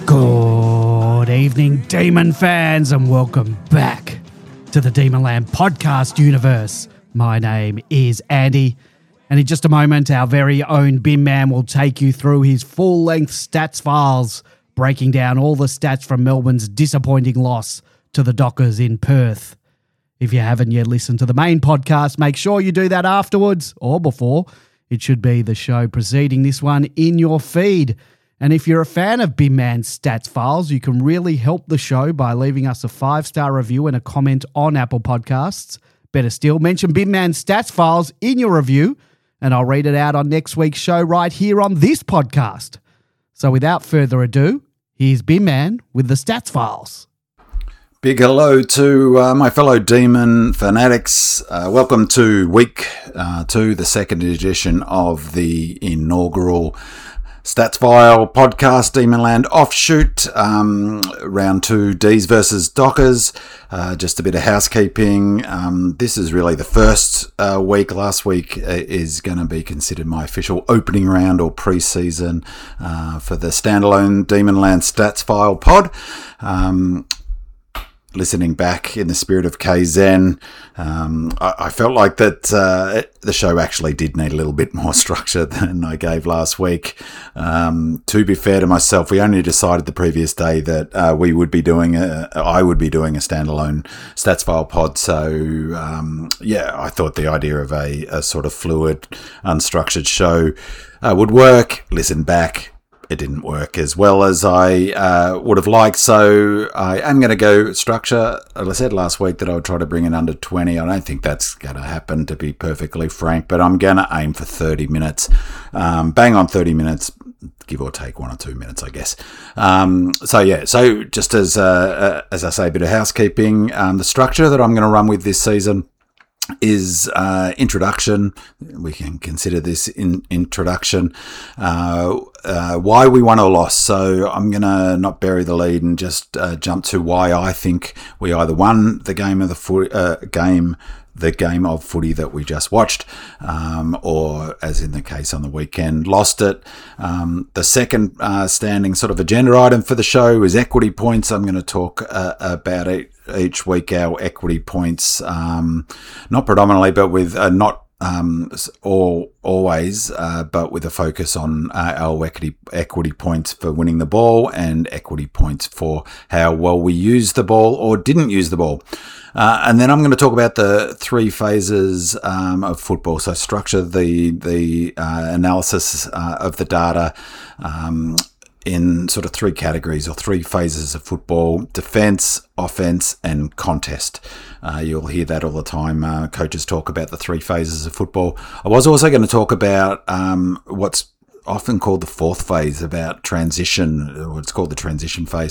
Good evening, Demon fans, and welcome back to the Demonland podcast universe. My name is Andy, and in just a moment, our very own Bin Man will take you through his full-length stats files, breaking down all the stats from Melbourne's disappointing loss to the Dockers in Perth. If you haven't yet listened to the main podcast, make sure you do that afterwards or before. It should be the show preceding this one in your feed. And if you're a fan of Bin Man's stats files, you can really help the show by leaving us a 5-star review and a comment on Apple Podcasts. Better still, mention Bin Man's stats files in your review, and I'll read it out on next week's show right here on this podcast. So without further ado, here's Bin Man with the stats files. Big hello to my fellow Demon fanatics. Welcome to week 2, the second edition of the inaugural Stats File podcast, Demonland offshoot, round 2, D's versus Dockers. Just a bit of housekeeping. This is really the first week. Last week is going to be considered my official opening round or pre-season for the standalone Demonland Stats File pod. Listening back in the spirit of Kaizen, I felt like that the show actually did need a little bit more structure than I gave last week. To be fair to myself, we only decided the previous day that I would be doing a standalone stats file pod. So I thought the idea of a sort of fluid, unstructured show would work. Listen back. It didn't work as well as I would have liked, so I am going to go structure. As I said last week that I would try to bring it under 20. I don't think that's going to happen, to be perfectly frank, but I'm going to aim for 30 minutes. Bang on 30 minutes, give or take 1 or 2 minutes, I guess. So just as I say, a bit of housekeeping. The structure that I'm going to run with this season is introduction. We can consider this introduction. Why we won or lost. So I'm going to not bury the lead and just jump to why I think we either won the game of the game of footy that we just watched, or as in the case on the weekend, lost it. The second standing sort of agenda item for the show is equity points. I'm going to talk about it each week, our equity points, not predominantly, but with not always, but with a focus on our equity points for winning the ball and equity points for how well we used the ball or didn't use the ball. And then I'm going to talk about the 3 phases of football. So structure the analysis of the data in sort of 3 categories or 3 phases of football: defense, offense, and contest. You'll hear that all the time. Coaches talk about the 3 phases of football. I was also going to talk about what's often called the 4th phase, about transition. What's called the transition phase.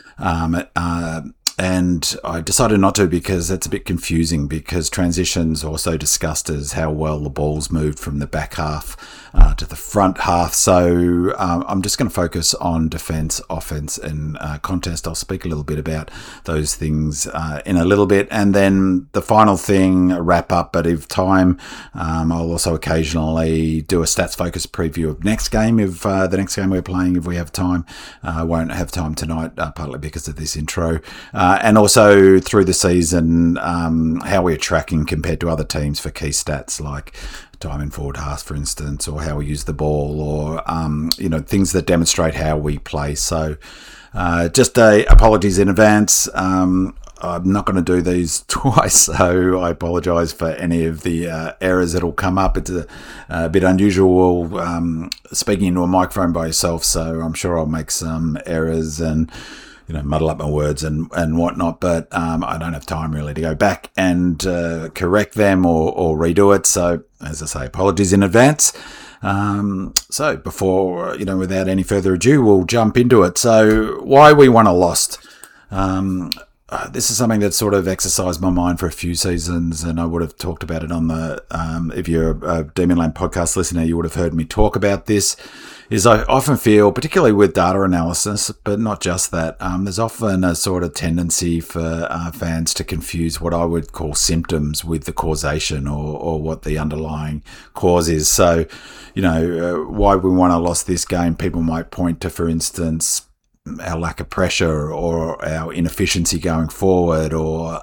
And I decided not to because it's a bit confusing, because transition's also discussed as how well the ball's moved from the back half to the front half. So I'm just going to focus on defense, offense, and contest. I'll speak a little bit about those things in a little bit. And then the final thing, a wrap up, but if time, I'll also occasionally do a stats focus preview of next game, if the next game we're playing, if we have time. I won't have time tonight, partly because of this intro. And also through the season, how we're tracking compared to other teams for key stats like time in forward half, for instance, or how we use the ball, or things that demonstrate how we play. So just apologies in advance. I'm not going to do these twice, so I apologise for any of the errors that'll come up. It's a bit unusual speaking into a microphone by yourself, so I'm sure I'll make some errors and muddle up my words and whatnot, but I don't have time really to go back and correct them or redo it. So, as I say, apologies in advance. So before, without any further ado, we'll jump into it. So why we won or lost. This is something that sort of exercised my mind for a few seasons, and I would have talked about it on the, if you're a Demonland podcast listener, you would have heard me talk about this. Is I often feel, particularly with data analysis, but not just that, there's often a sort of tendency for fans to confuse what I would call symptoms with the causation or what the underlying cause is. So, why we want to lost this game, people might point to, for instance, our lack of pressure or our inefficiency going forward, or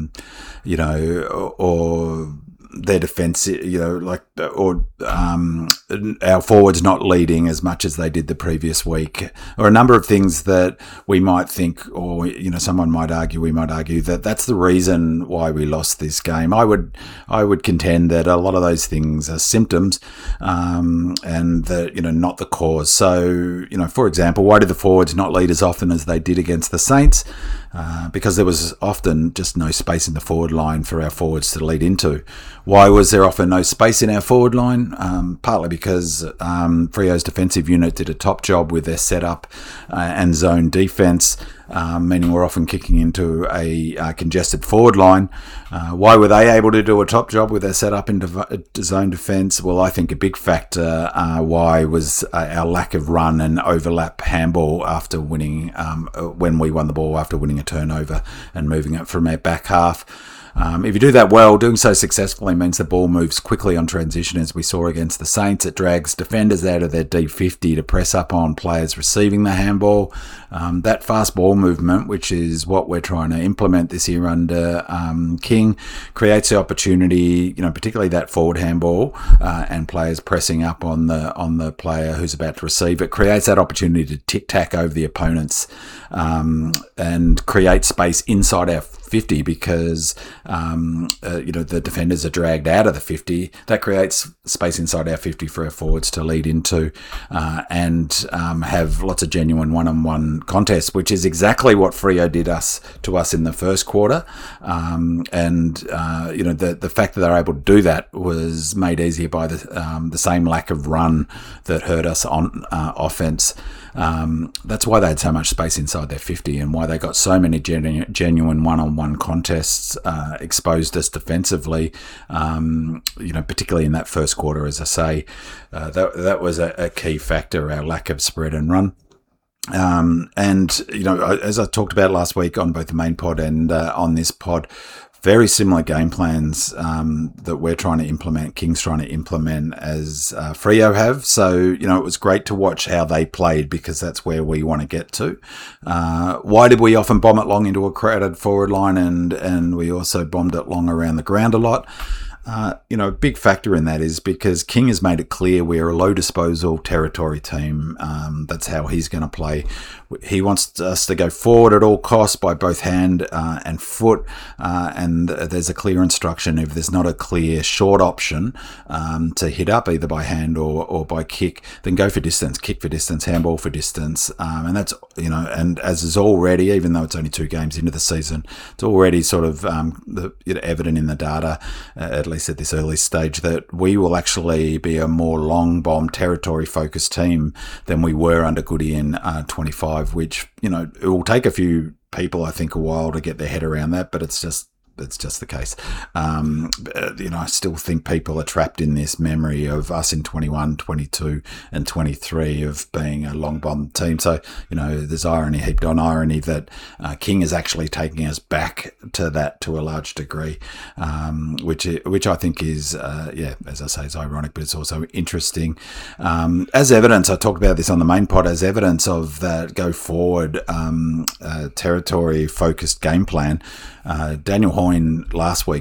or their defence, or our forwards not leading as much as they did the previous week, or a number of things that we might think, or someone might argue, we might argue that that's the reason why we lost this game. I would contend that a lot of those things are symptoms, and that not the cause. So for example, why did the forwards not lead as often as they did against the Saints? Because there was often just no space in the forward line for our forwards to lead into. Why was there often no space in our forward line? Partly because Freo's defensive unit did a top job with their setup and zone defence, meaning we're often kicking into a congested forward line. Why were they able to do a top job with their setup into zone defence? Well, I think a big factor why was our lack of run and overlap handball after winning, when we won the ball after winning a turnover and moving it from our back half. If you do that well, doing so successfully means the ball moves quickly on transition, as we saw against the Saints. It drags defenders out of their D50 to press up on players receiving the handball. That fast ball movement, which is what we're trying to implement this year under King, creates the opportunity, particularly that forward handball and players pressing up on the player who's about to receive it, creates that opportunity to tic-tac over the opponents and create space inside our 50, because the defenders are dragged out of the 50. That creates space inside our 50 for our forwards to lead into and have lots of genuine one-on-one contests, which is exactly what Freo did to us in the first quarter. The fact that they're able to do that was made easier by the same lack of run that hurt us on offense. That's why they had so much space inside their 50, and why they got so many genuine one-on-one contests exposed us defensively, particularly in that first quarter, as I say. That was a key factor, our lack of spread and run. As I talked about last week on both the main pod and on this pod, very similar game plans that we're trying to implement, King's trying to implement, as Freo have. So, it was great to watch how they played, because that's where we want to get to. Why did we often bomb it long into a crowded forward line, and we also bombed it long around the ground a lot? A big factor in that is because King has made it clear we're a low disposal territory team. That's how he's going to play. He wants us to go forward at all costs by both hand and foot, and there's a clear instruction. If there's not a clear short option to hit up either by hand or by kick, then go for distance, kick for distance, handball for distance. And that's, and as is already, even though it's only 2 games into the season, it's already sort of evident in the data, at least at this early stage, that we will actually be a more long bomb territory focused team than we were under Goody in 25, which, it will take a few people, I think, a while to get their head around that, but it's just the case. I still think people are trapped in this memory of us in 21, 22 and 23 of being a long bomb team. So, there's irony heaped on irony that King is actually taking us back to that to a large degree, which I think is, as I say, is ironic, but it's also interesting. As evidence, I talked about this on the main pod, as evidence of that go forward territory focused game plan. Daniel Hoyne last week,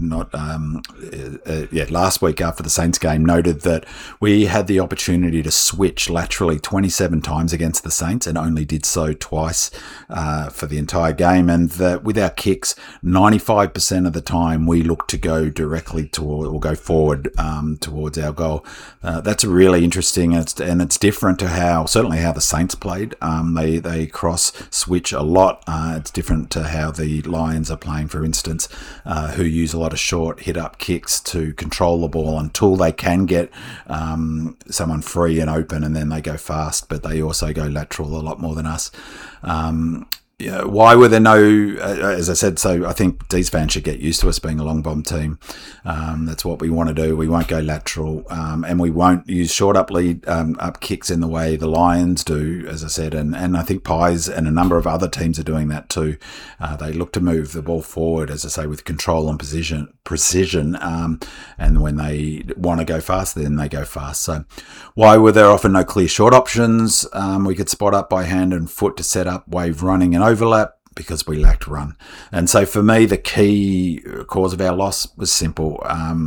last week after the Saints game, noted that we had the opportunity to switch laterally 27 times against the Saints and only did so twice for the entire game, and that with our kicks, 95% of the time we looked to go directly toward or go forward towards our goal. That's really interesting, and it's different to certainly how the Saints played. They cross switch a lot. It's different to how the Lions are playing, for instance, who use a lot of short hit-up kicks to control the ball until they can get someone free and open, and then they go fast, but they also go lateral a lot more than us. Yeah, why were there no, as I said, so I think these fans should get used to us being a long bomb team. That's what we want to do. We won't go lateral, and we won't use short up lead, up kicks in the way the Lions do, as I said, and I think Pies and a number of other teams are doing that too. They look to move the ball forward, as I say, with control and precision, and when they want to go fast, then they go fast. So why were there often no clear short options? We could spot up by hand and foot to set up wave running and overlap, because we lacked run. And so for me, the key cause of our loss was simple,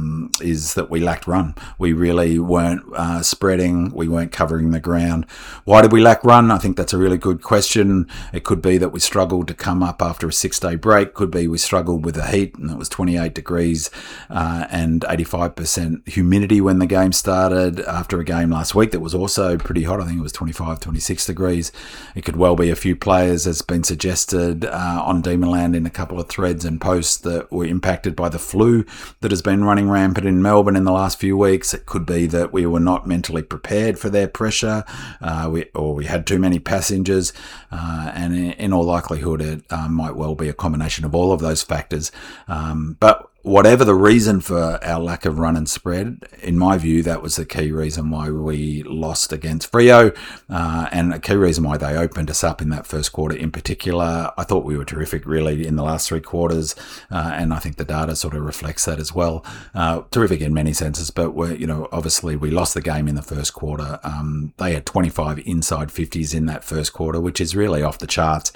is that we lacked run. We really weren't spreading. We weren't covering the ground. Why did we lack run? I think that's a really good question. It could be that we struggled to come up after a 6-day break. Could be we struggled with the heat, and it was 28 degrees and 85% humidity when the game started after a game last week that was also pretty hot. I think it was 25, 26 degrees. It could well be a few players, as been suggested, on Demonland in a couple of threads and posts, that were impacted by the flu that has been running rampant in Melbourne in the last few weeks. It could be that we were not mentally prepared for their pressure, or we had too many passengers, and in all likelihood it might well be a combination of all of those factors. But whatever the reason for our lack of run and spread, in my view, that was the key reason why we lost against Freo, and a key reason why they opened us up in that first quarter in particular. I thought we were terrific, really, in the last 3 quarters, and I think the data sort of reflects that as well. Terrific in many senses, but obviously we lost the game in the first quarter. They had 25 inside 50s in that first quarter, which is really off the charts.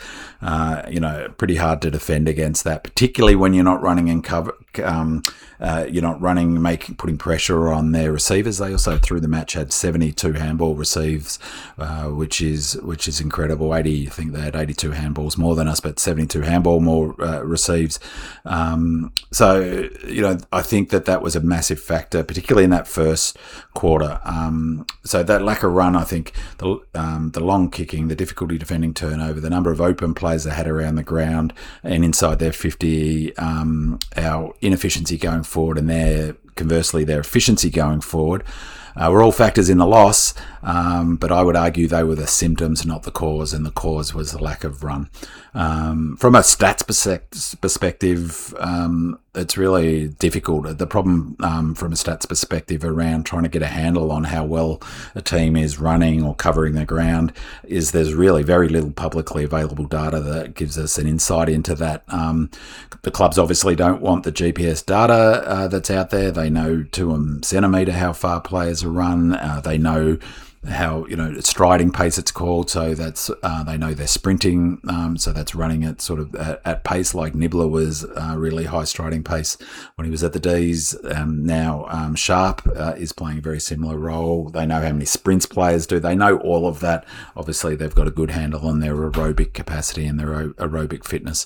Pretty hard to defend against that, particularly when you're not running and cover. You're not running, putting pressure on their receivers. They also, through the match, had 72 handball receives, which is incredible. I think they had 82 handballs more than us, but 72 handball more receives. So I think that was a massive factor, particularly in that first quarter. So that lack of run, I think, the long kicking, the difficulty defending turnover, the number of open plays they had around the ground and inside their 50, our inefficiency going forward, and conversely their efficiency going forward, were all factors in the loss, but I would argue they were the symptoms, not the cause, and the cause was the lack of run. From a stats perspective, it's really difficult. The problem from a stats perspective around trying to get a handle on how well a team is running or covering the ground is there's really very little publicly available data that gives us an insight into that. The clubs obviously don't want the GPS data that's out there. They know to a centimetre how far players are run. They know how striding pace it's called, so that's they know they're sprinting, so that's running at sort of at pace, like Nibbler was really high striding pace when he was at the D's. Now Sharp is playing a very similar role. They know how many sprints players do. They know all of that. Obviously they've got a good handle on their aerobic capacity and their aerobic fitness,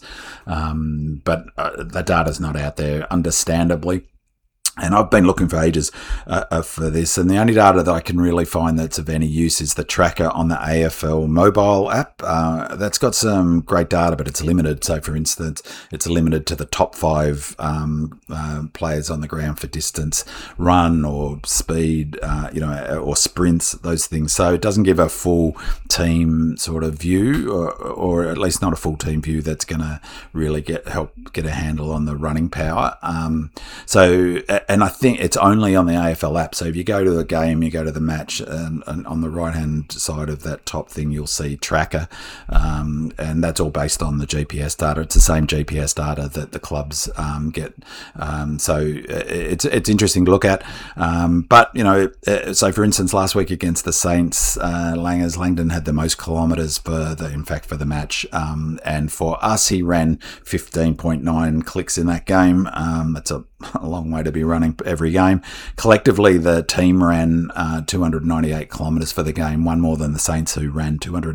but the data's not out there, understandably. And I've been looking for ages for this, and the only data that I can really find that's of any use is the tracker on the AFL mobile app. That's got some great data, but it's limited. So, for instance, it's limited to the top 5 players on the ground for distance, run or speed, or sprints, those things. So it doesn't give a full team sort of view, or at least not a full team view that's going to really help get a handle on the running power. And I think it's only on the AFL app. So if you go to the game, you go to the match, and on the right-hand side of that top thing, you'll see tracker. And that's all based on the GPS data. It's the same GPS data that the clubs get. So it's interesting to look at. But, so for instance, last week against the Saints, Langdon had the most kilometres for the match. And for us, he ran 15.9 clicks in that game. That's a long way to be running every game. Collectively, the team ran 298 kilometres for the game, one more than the Saints, who ran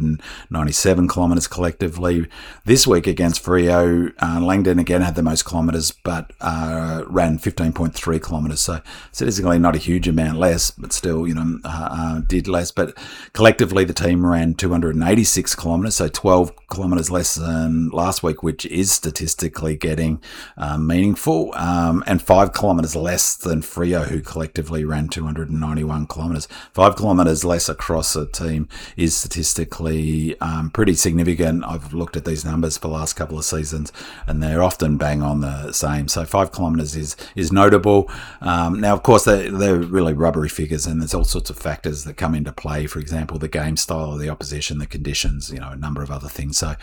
297 kilometres collectively. This week against Freo, Langdon again had the most kilometres, but ran 15.3 kilometres. So statistically not a huge amount less, but still, did less. But collectively, the team ran 286 kilometres, so 12 kilometres less than last week, which is statistically getting meaningful, and 5 kilometres less than Freo, who collectively ran 291 kilometres. 5 kilometres less across a team is statistically pretty significant. I've looked at these numbers for the last couple of seasons, and they're often bang on the same. So 5 kilometres is notable. Now, of course, they're really rubbery figures, and there's all sorts of factors that come into play. For example, the game style of the opposition, the conditions, a number of other things. So,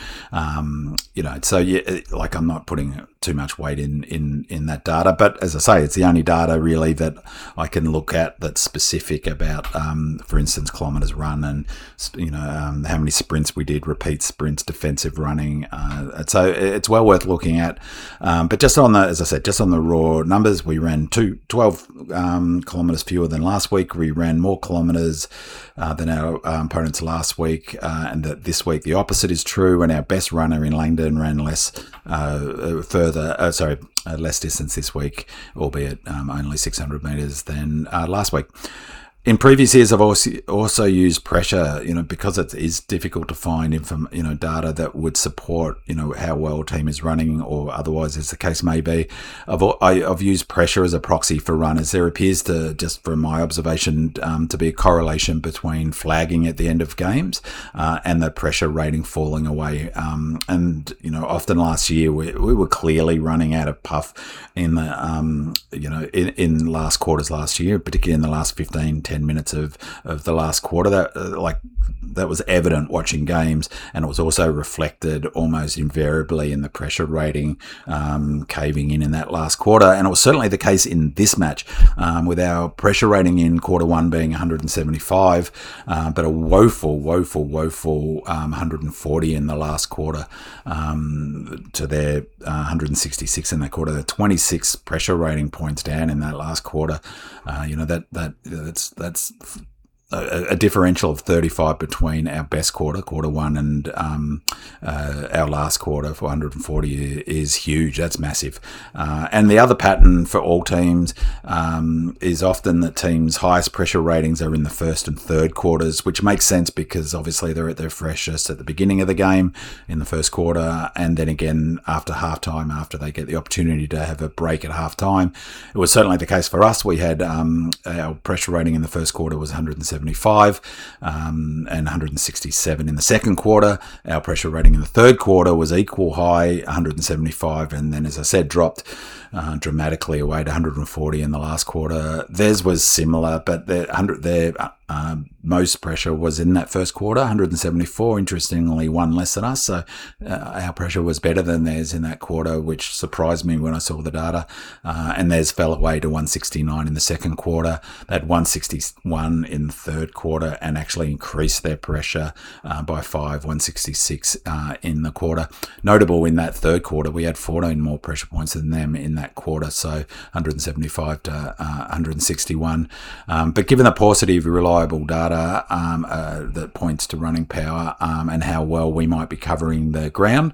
like I'm not putting too much weight in that data, but as I say, it's the only data really that I can look at that's specific about, for instance, kilometres run and how many sprints we did, repeat sprints, defensive running. So it's well worth looking at. But just on the raw numbers, we ran 12 kilometres fewer than last week. We ran more kilometres than our opponents last week, and that this week the opposite is true. And our best runner in Langdon ran less distance this week, albeit only 600 metres than last week. In previous years, I've also used pressure, because it is difficult to find data that would support, how well a team is running, or otherwise, as the case may be. I've used pressure as a proxy for runners. There appears to, just from my observation, to be a correlation between flagging at the end of games and the pressure rating falling away. Often last year we were clearly running out of puff in the, in last quarters last year, particularly in the last 10 minutes of the last quarter. That was evident watching games, and it was also reflected almost invariably in the pressure rating caving in that last quarter. And it was certainly the case in this match, with our pressure rating in quarter one being 175, but a woeful 140 in the last quarter, to their 166 in that quarter. The 26 pressure rating points down in that last quarter. That's a differential of 35 between our best quarter one, and our last quarter for 140 is huge. That's massive. And the other pattern for all teams is often that teams' highest pressure ratings are in the first and third quarters, which makes sense because obviously they're at their freshest at the beginning of the game in the first quarter, and then again after halftime, after they get the opportunity to have a break at halftime. It was certainly the case for us. We had our pressure rating in the first quarter was 175 and 167 in the second quarter. Our pressure rating in the third quarter was equal high, 175, and then, as I said, dropped dramatically away to 140 in the last quarter. Theirs was similar, but their most pressure was in that first quarter, 174. Interestingly, one less than us, so our pressure was better than theirs in that quarter, which surprised me when I saw the data. And theirs fell away to 169 in the second quarter. They had 161 in the third quarter, and actually increased their pressure by 166 in the quarter. Notable in that third quarter, we had 14 more pressure points than them in that quarter, so 175 to 161. But given the paucity of reliable data that points to running power and how well we might be covering the ground,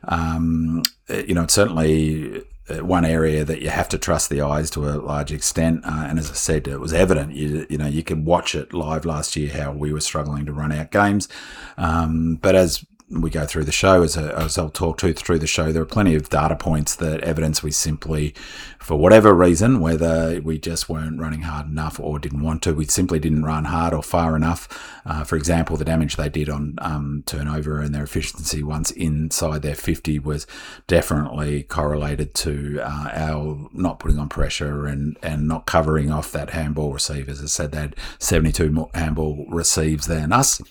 it's certainly one area that you have to trust the eyes to a large extent. And as I said, it was evident. You could watch it live last year how we were struggling to run out games. But as we go through the show, as I'll talk through the show, there are plenty of data points that evidence we simply, for whatever reason, whether we just weren't running hard enough or didn't want to, we simply didn't run hard or far enough. For example, the damage they did on turnover and their efficiency once inside their 50 was definitely correlated to our not putting on pressure and not covering off that handball receive. As I said, they had 72 more handball receives than us.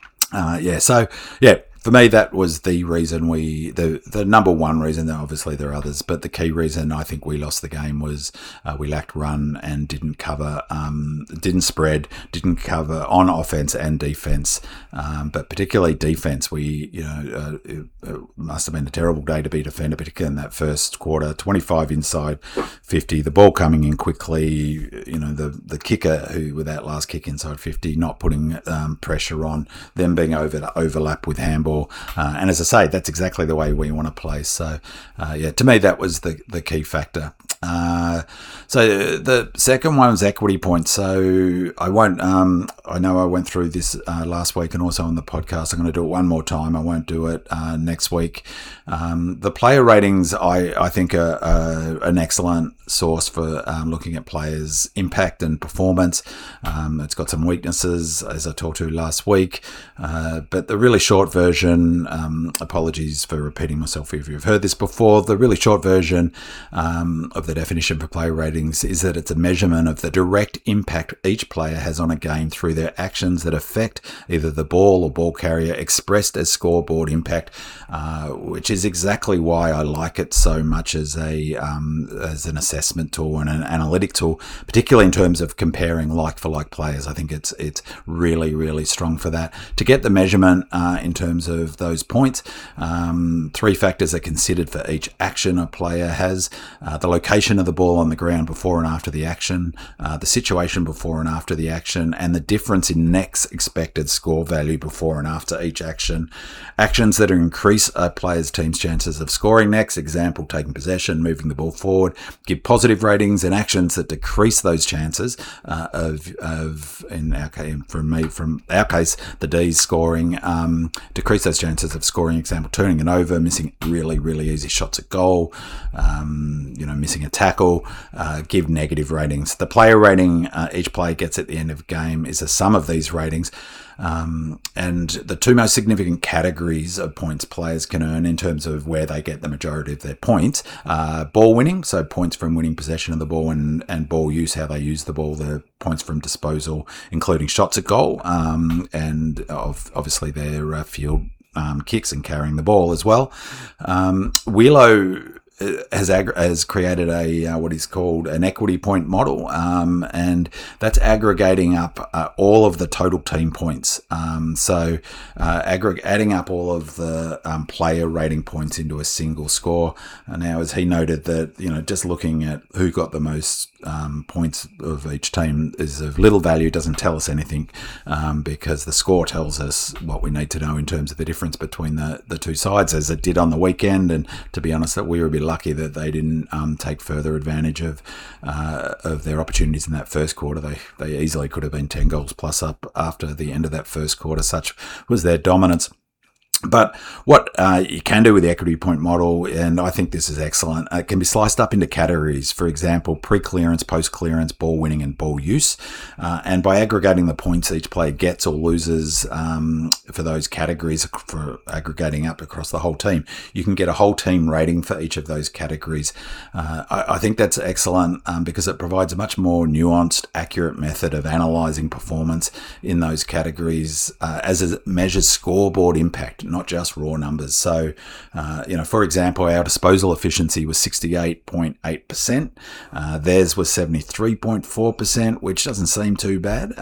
For me, that was the reason the number one reason. Obviously there are others, but the key reason I think we lost the game was we lacked run and didn't cover, didn't spread, didn't cover on offense and defense, but particularly defense. It must have been a terrible day to be a defender, particularly in that first quarter. 25 inside 50, the ball coming in quickly. The kicker who with that last kick inside 50, not putting pressure on them, being overlap with handball. And as I say, that's exactly the way we want to play. So, to me, that was the key factor. So the second one was equity points. So I won't. I know I went through this last week and also on the podcast. I'm going to do it one more time. I won't do it next week. The player ratings, I think, are an excellent source for looking at players' impact and performance. It's got some weaknesses, as I talked to last week, but the really short version. Apologies for repeating myself if you've heard this before. The really short version of the definition for player ratings is that it's a measurement of the direct impact each player has on a game through their actions that affect either the ball or ball carrier, expressed as scoreboard impact, which is exactly why I like it so much as an assessment tool and an analytic tool, particularly in terms of comparing like-for-like players. I think it's really, really strong for that. To get the measurement in terms of those points, 3 factors are considered for each action a player has: the location of the ball on the ground before and after the action, the situation before and after the action, and the difference in next expected score value before and after each action. Actions that increase a player's team's chances of scoring next, example, taking possession, moving the ball forward, give positive ratings, and actions that decrease those chances in our case, the D's scoring, decrease those chances of scoring, example, turning it over, missing really, really easy shots at goal, missing a tackle, give negative ratings. The player rating each player gets at the end of the game is a sum of these ratings. And the 2 most significant categories of points players can earn in terms of where they get the majority of their points: ball winning, so points from winning possession of the ball, and ball use, how they use the ball, the points from disposal, including shots at goal, and obviously their field kicks and carrying the ball as well. Wheelo has created what is called an equity point model, and that's aggregating up all of the total team points. Adding up all of the player rating points into a single score. And now, as he noted, that just looking at who got the most points of each team is of little value, doesn't tell us anything, because the score tells us what we need to know in terms of the difference between the two sides, as it did on the weekend. And to be honest, that we were a bit lucky that they didn't take further advantage of their opportunities in that first quarter. They easily could have been 10 goals plus up after the end of that first quarter. Such was their dominance. But what you can do with the equity point model, and I think this is excellent, it can be sliced up into categories. For example, pre-clearance, post-clearance, ball winning, and ball use. And by aggregating the points each player gets or loses for those categories, for aggregating up across the whole team, you can get a whole team rating for each of those categories. I think that's excellent because it provides a much more nuanced, accurate method of analysing performance in those categories as it measures scoreboard impact, not just raw numbers. So, for example, our disposal efficiency was 68.8%. Theirs was 73.4%, which doesn't seem too bad.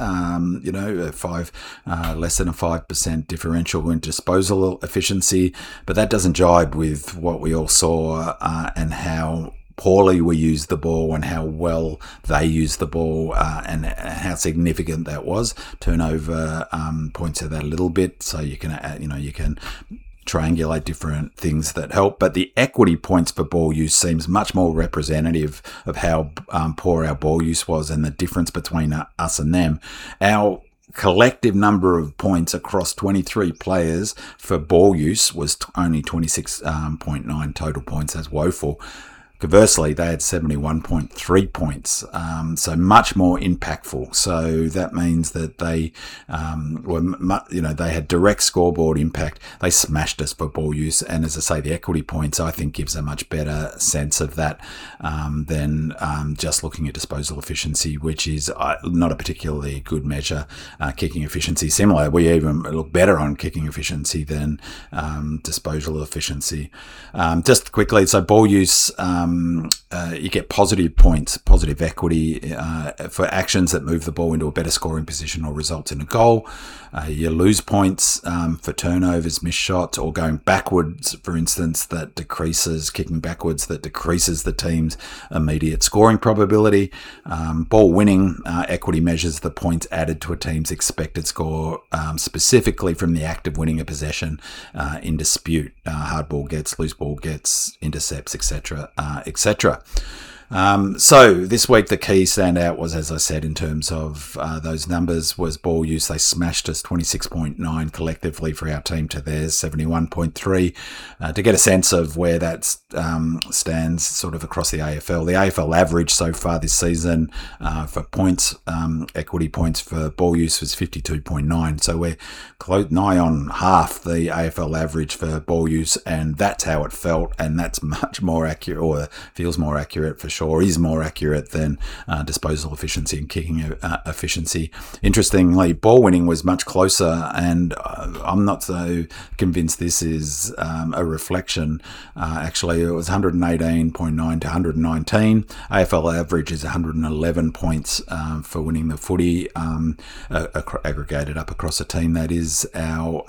Less than a 5% differential in disposal efficiency, but that doesn't jibe with what we all saw and how poorly we used the ball and how well they used the ball, and how significant that was. Turnover points to that a little bit, so you can triangulate different things that help. But the equity points for ball use seems much more representative of how poor our ball use was and the difference between us and them. Our collective number of points across 23 players for ball use was only 26.9 total points. That's woeful. Conversely, they had 71.3 points, so much more impactful. So that means that they they had direct scoreboard impact. They smashed us for ball use, and as I say, the equity points I think gives a much better sense of that than just looking at disposal efficiency, which is not a particularly good measure. Kicking efficiency, similar. We even look better on kicking efficiency than disposal efficiency. Just quickly, so ball use. You get positive points, positive equity for actions that move the ball into a better scoring position or result in a goal. You lose points for turnovers, missed shots, or going backwards, for instance, kicking backwards, that decreases the team's immediate scoring probability. Ball winning equity measures the points added to a team's expected score, specifically from the act of winning a possession in dispute. Hard ball gets, loose ball gets, intercepts, etc., etc. So this week, the key standout was, as I said, in terms of those numbers, was ball use. They smashed us 26.9 collectively for our team to theirs, 71.3. To get a sense of where that stands sort of across the AFL. The AFL average so far this season for points, equity points for ball use was 52.9. So we're nigh on half the AFL average for ball use, and that's how it felt, and that's much more accurate, or feels more accurate for sure, is more accurate than disposal efficiency and kicking efficiency. Interestingly, ball winning was much closer, and I'm not so convinced this is a reflection. Actually, it was 118.9 to 119. AFL average is 111 points for winning the footy, aggregated up across a team. That is, our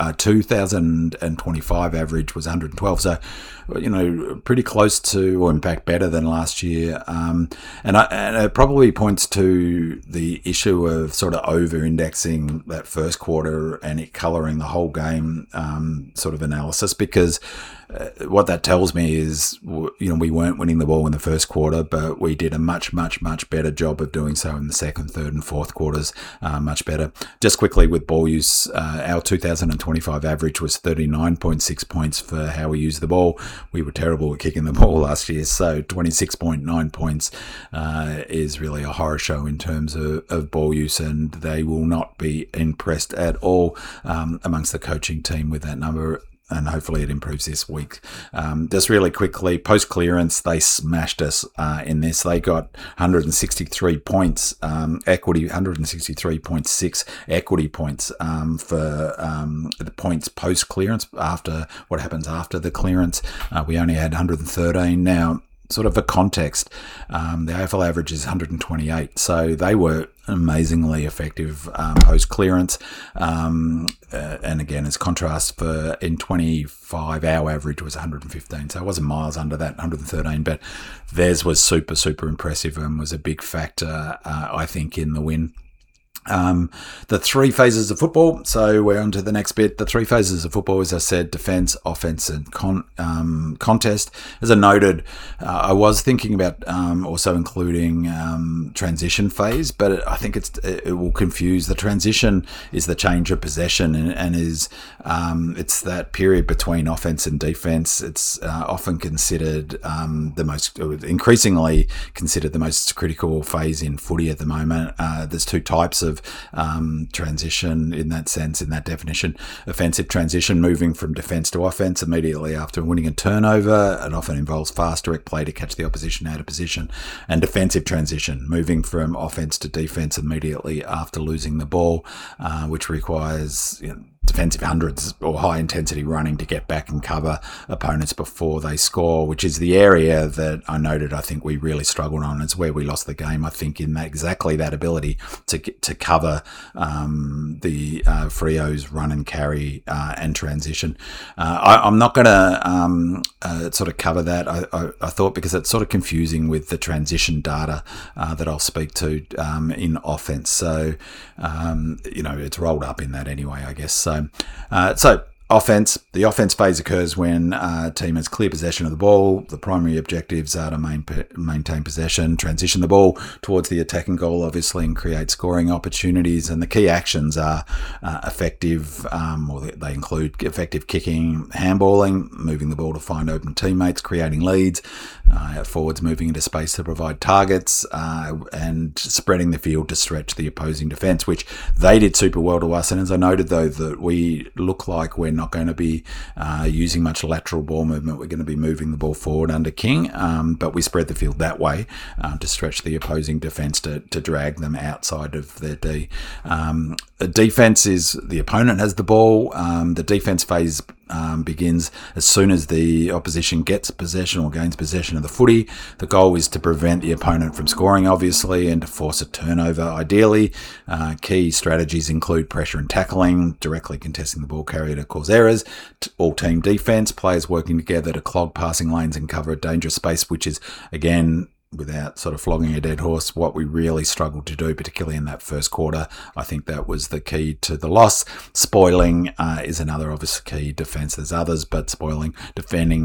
2025 average was 112. So, pretty close to, or in fact better than last year. And it probably points to the issue of sort of over-indexing that first quarter and it colouring the whole game sort of analysis, because what that tells me is, we weren't winning the ball in the first quarter, but we did a much, much, much better job of doing so in the second, third and fourth quarters, much better. Just quickly with ball use, our 2025 average was 39.6 points for how we used the ball. We were terrible at kicking the ball last year, so 26.9 points is really a horror show in terms of ball use, and they will not be impressed at all amongst the coaching team with that number. And hopefully it improves this week. Just really quickly, post-clearance, they smashed us in this. They got 163 points, equity, 163.6 equity points for the points post-clearance, after what happens after the clearance. We only had 113. Now, sort of a context, the AFL average is 128, so they were amazingly effective post-clearance. And again, as contrast, in 25, our average was 115, so it wasn't miles under that, 113, but theirs was super, super impressive and was a big factor, I think, in the win. The three phases of football. So we're on to the next bit. The three phases of football, as I said, defence, offence and contest. As I noted, I was thinking about also including transition phase, but I think it will confuse. The transition is the change of possession and is it's that period between offence and defence. It's often considered increasingly considered the most critical phase in footy at the moment. There's two types of transition in that sense, in that definition. Offensive transition, moving from defence to offence immediately after winning a turnover. It often involves fast direct play to catch the opposition out of position. And defensive transition, moving from offence to defence immediately after losing the ball, which requires defensive hundreds or high intensity running to get back and cover opponents before they score, which is the area that I noted I think we really struggled on. It's where we lost the game, I think, in exactly that ability to cover the Freo's run and carry and transition. I'm not going to sort of cover that, I thought, because it's sort of confusing with the transition data that I'll speak to in offense. So, it's rolled up in that anyway, I guess. So offense. The offense phase occurs when a team has clear possession of the ball. The primary objectives are to maintain possession, transition the ball towards the attacking goal, obviously, and create scoring opportunities. And the key actions are effective, or they include effective kicking, handballing, moving the ball to find open teammates, creating leads, forwards moving into space to provide targets, and spreading the field to stretch the opposing defence, which they did super well to us. And as I noted, though, that we look like we're not going to be using much lateral ball movement. We're going to be moving the ball forward under King, but we spread the field that way to stretch the opposing defence to drag them outside of their D. Defence is the opponent has the ball. The defence phase begins as soon as the opposition gets possession or gains possession of the footy. The goal is to prevent the opponent from scoring, obviously, and to force a turnover, ideally. Key strategies include pressure and tackling, directly contesting the ball carrier to cause errors, all team defence, players working together to clog passing lanes and cover a dangerous space, which is, again, without sort of flogging a dead horse, what we really struggled to do, particularly in that first quarter. I think that was the key to the loss. Spoiling is another obvious key. Defence, there's others, but spoiling, defending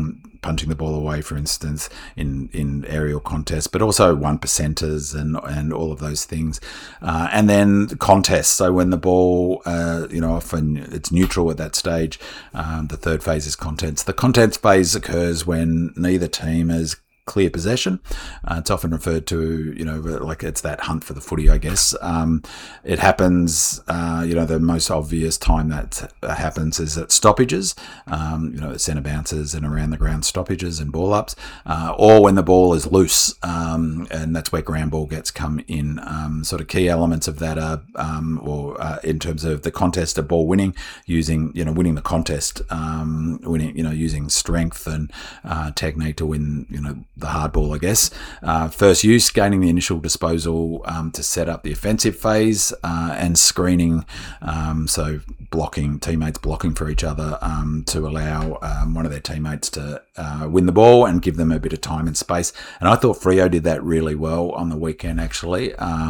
punching the ball away, for instance, in aerial contests, but also 1%ers and all of those things. And then contests. So when the ball, often it's neutral at that stage. The third phase is contents. The contents phase occurs when neither team has clear possession. It's often referred to, like it's that hunt for the footy, I guess. It happens, the most obvious time that happens is at stoppages, centre bounces and around the ground stoppages and ball ups, or when the ball is loose, and that's where ground ball gets come in. Sort of key elements of that are, in terms of the contest of ball winning, winning the contest, using strength and technique to win, the hard ball, I guess. First use, gaining the initial disposal to set up the offensive phase, and screening, so teammates blocking for each other to allow one of their teammates to win the ball and give them a bit of time and space. And I thought Freo did that really well on the weekend, actually.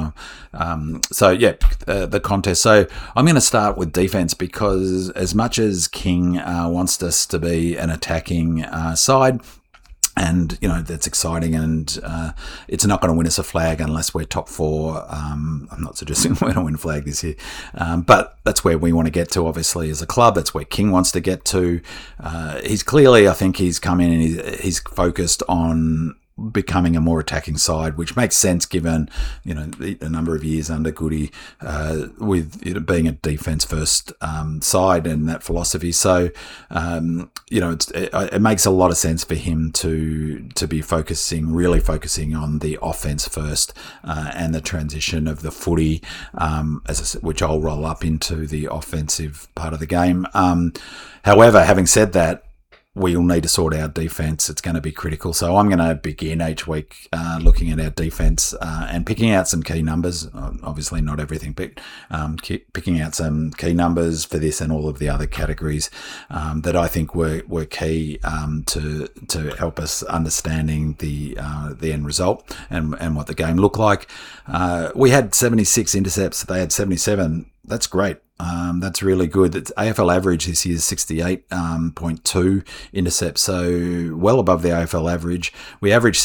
The contest. So I'm going to start with defense, because as much as King wants us to be an attacking side, and, that's exciting, and it's not going to win us a flag unless we're top four. I'm not suggesting we're going to win a flag this year, but that's where we want to get to, obviously, as a club. That's where King wants to get to. He's clearly, I think he's come in and he's focused on becoming a more attacking side, which makes sense given the number of years under Goody, with it being a defense first side and that philosophy. So it makes a lot of sense for him to be really focusing on the offense first, and the transition of the footy, which I'll roll up into the offensive part of the game. However, having said that, we'll need to sort our defence. It's going to be critical. So I'm going to begin each week looking at our defence and picking out some key numbers. Obviously not everything, but picking out some key numbers for this and all of the other categories that I think were key to help us understanding the end result and what the game looked like. We had 76 intercepts. They had 77. That's great. That's really good. The AFL average this year is 68.2 intercepts, so well above the AFL average. We averaged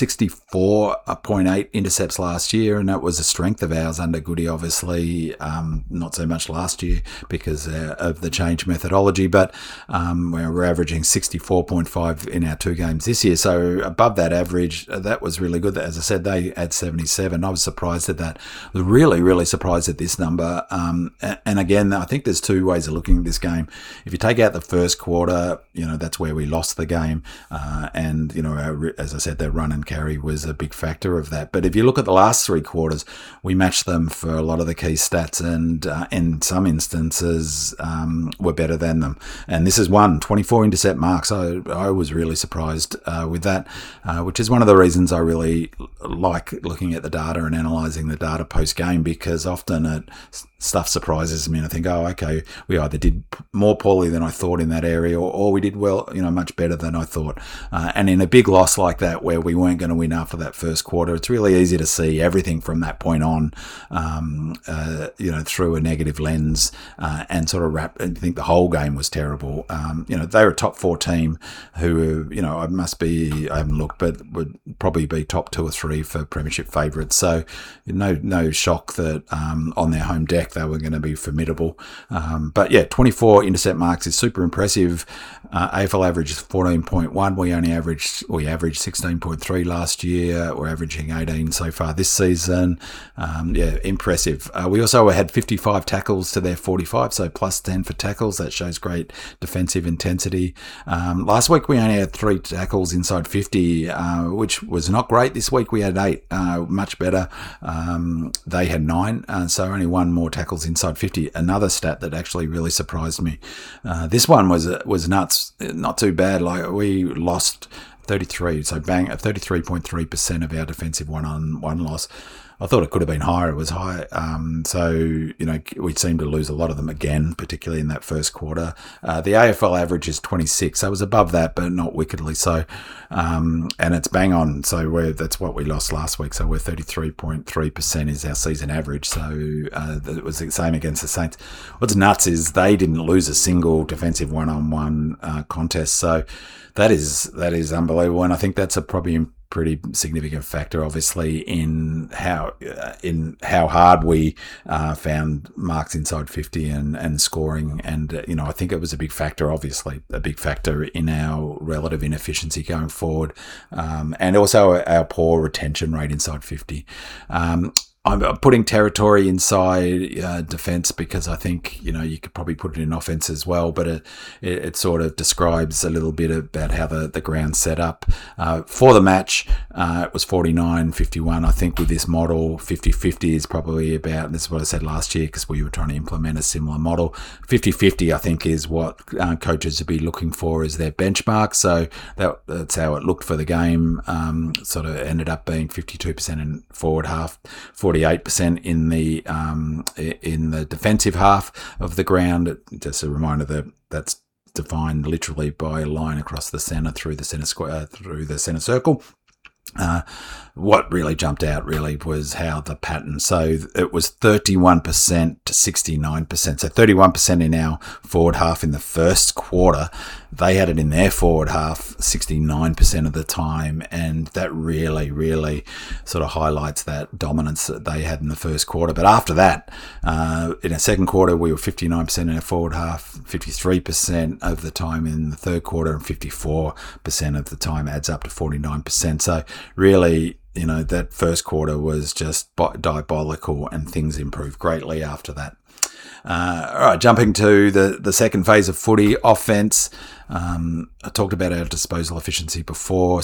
64.8 intercepts last year, and that was a strength of ours under Goody, obviously. Not so much last year because of the change methodology, but we're averaging 64.5 in our 2 games this year, so above that average. That was really good. As I said, they had 77. I was surprised at that. I was really, really surprised at this number. And again, I think there's 2 ways of looking at this game. If you take out the first quarter, that's where we lost the game. And, as I said, their run and carry was a big factor of that. But if you look at the last 3 quarters, we matched them for a lot of the key stats, and in some instances were better than them. And this is 24 intercept marks. I was really surprised with that, which is one of the reasons I really like looking at the data and analysing the data post-game, because often stuff surprises me and I think, oh, okay, we either did more poorly than I thought in that area, or we did well, much better than I thought. And in a big loss like that, where we weren't going to win after that first quarter, it's really easy to see everything from that point on, through a negative lens, and sort of and think the whole game was terrible. They were a top 4 team who, I haven't looked, but would probably be top 2 or 3 for premiership favourites. So no shock that on their home deck they were going to be formidable. But yeah, 24 intercept marks is super impressive. AFL average is 14.1. We averaged 16.3 last year. We're averaging 18 so far this season. Impressive. We also had 55 tackles to their 45, so plus 10 for tackles. That shows great defensive intensity. Last week we only had 3 tackles inside 50, which was not great. This week we had 8, much better. They had 9, so only 1 more tackles inside 50. Another stat that actually really surprised me. This one was nuts. Not too bad. Like, we lost 33, so 33.3% of our defensive one-on-one loss I thought it could have been higher. It was high. So, we seemed to lose a lot of them again, particularly in that first quarter. The AFL average is 26. I was above that, but not wickedly so. And it's bang on. So that's what we lost last week. So we're 33.3% is our season average. So it was the same against the Saints. What's nuts is they didn't lose a single defensive one-on-one contest. So that is unbelievable. And I think that's a probably pretty significant factor, obviously, in how hard we found marks inside 50 and scoring. And I think it was a big factor, obviously, in our relative inefficiency going forward, and also our poor retention rate inside 50. I'm putting territory inside defense because I think, you could probably put it in offense as well, but it sort of describes a little bit about how the ground's set up. For the match, it was 49-51. I think with this model, 50-50 is probably about, this is what I said last year because we were trying to implement a similar model. 50-50, I think, is what coaches would be looking for as their benchmark. So that's how it looked for the game. Sort of ended up being 52% in forward half, 48% in the defensive half of the ground. Just a reminder that that's defined literally by a line across the centre through the centre square through the centre circle. What really jumped out really was how the pattern. So it was 31% to 69%. So 31% in our forward half in the first quarter. They had it in their forward half 69% of the time. And that really, really sort of highlights that dominance that they had in the first quarter. But after that, in a second quarter, we were 59% in our forward half, 53% of the time in the third quarter, and 54% of the time adds up to 49%. So really, that first quarter was just diabolical, and things improved greatly after that. All right, jumping to the second phase of footy, offense. I talked about our disposal efficiency before,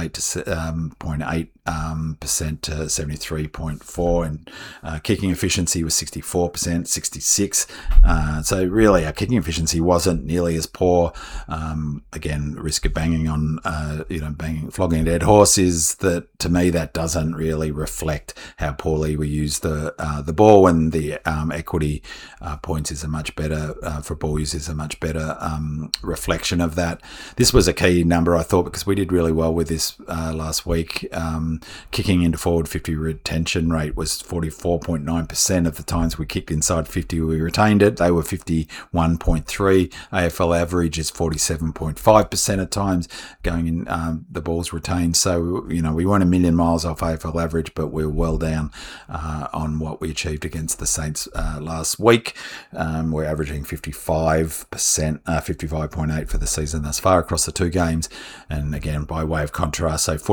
68.8% to 73.4%, and kicking efficiency was 64%, 66. So really, our kicking efficiency wasn't nearly as poor. Again, risk of banging on, flogging a dead horse is that, to me, that doesn't really reflect how poorly we use the ball, and the equity points is a much better for ball use is a much better reflection of that. This was a key number, I thought, because we did really well with this last week. Kicking into forward 50 retention rate was 44.9% of the times we kicked inside 50, we retained it. They were 51.3. AFL average is 47.5% of times going in, the ball's retained. So, we weren't a million miles off AFL average, but we're well down on what we achieved against the Saints last week. We're averaging 55%, 55.8 for the season thus far across the two games. And again, by way of contrast, so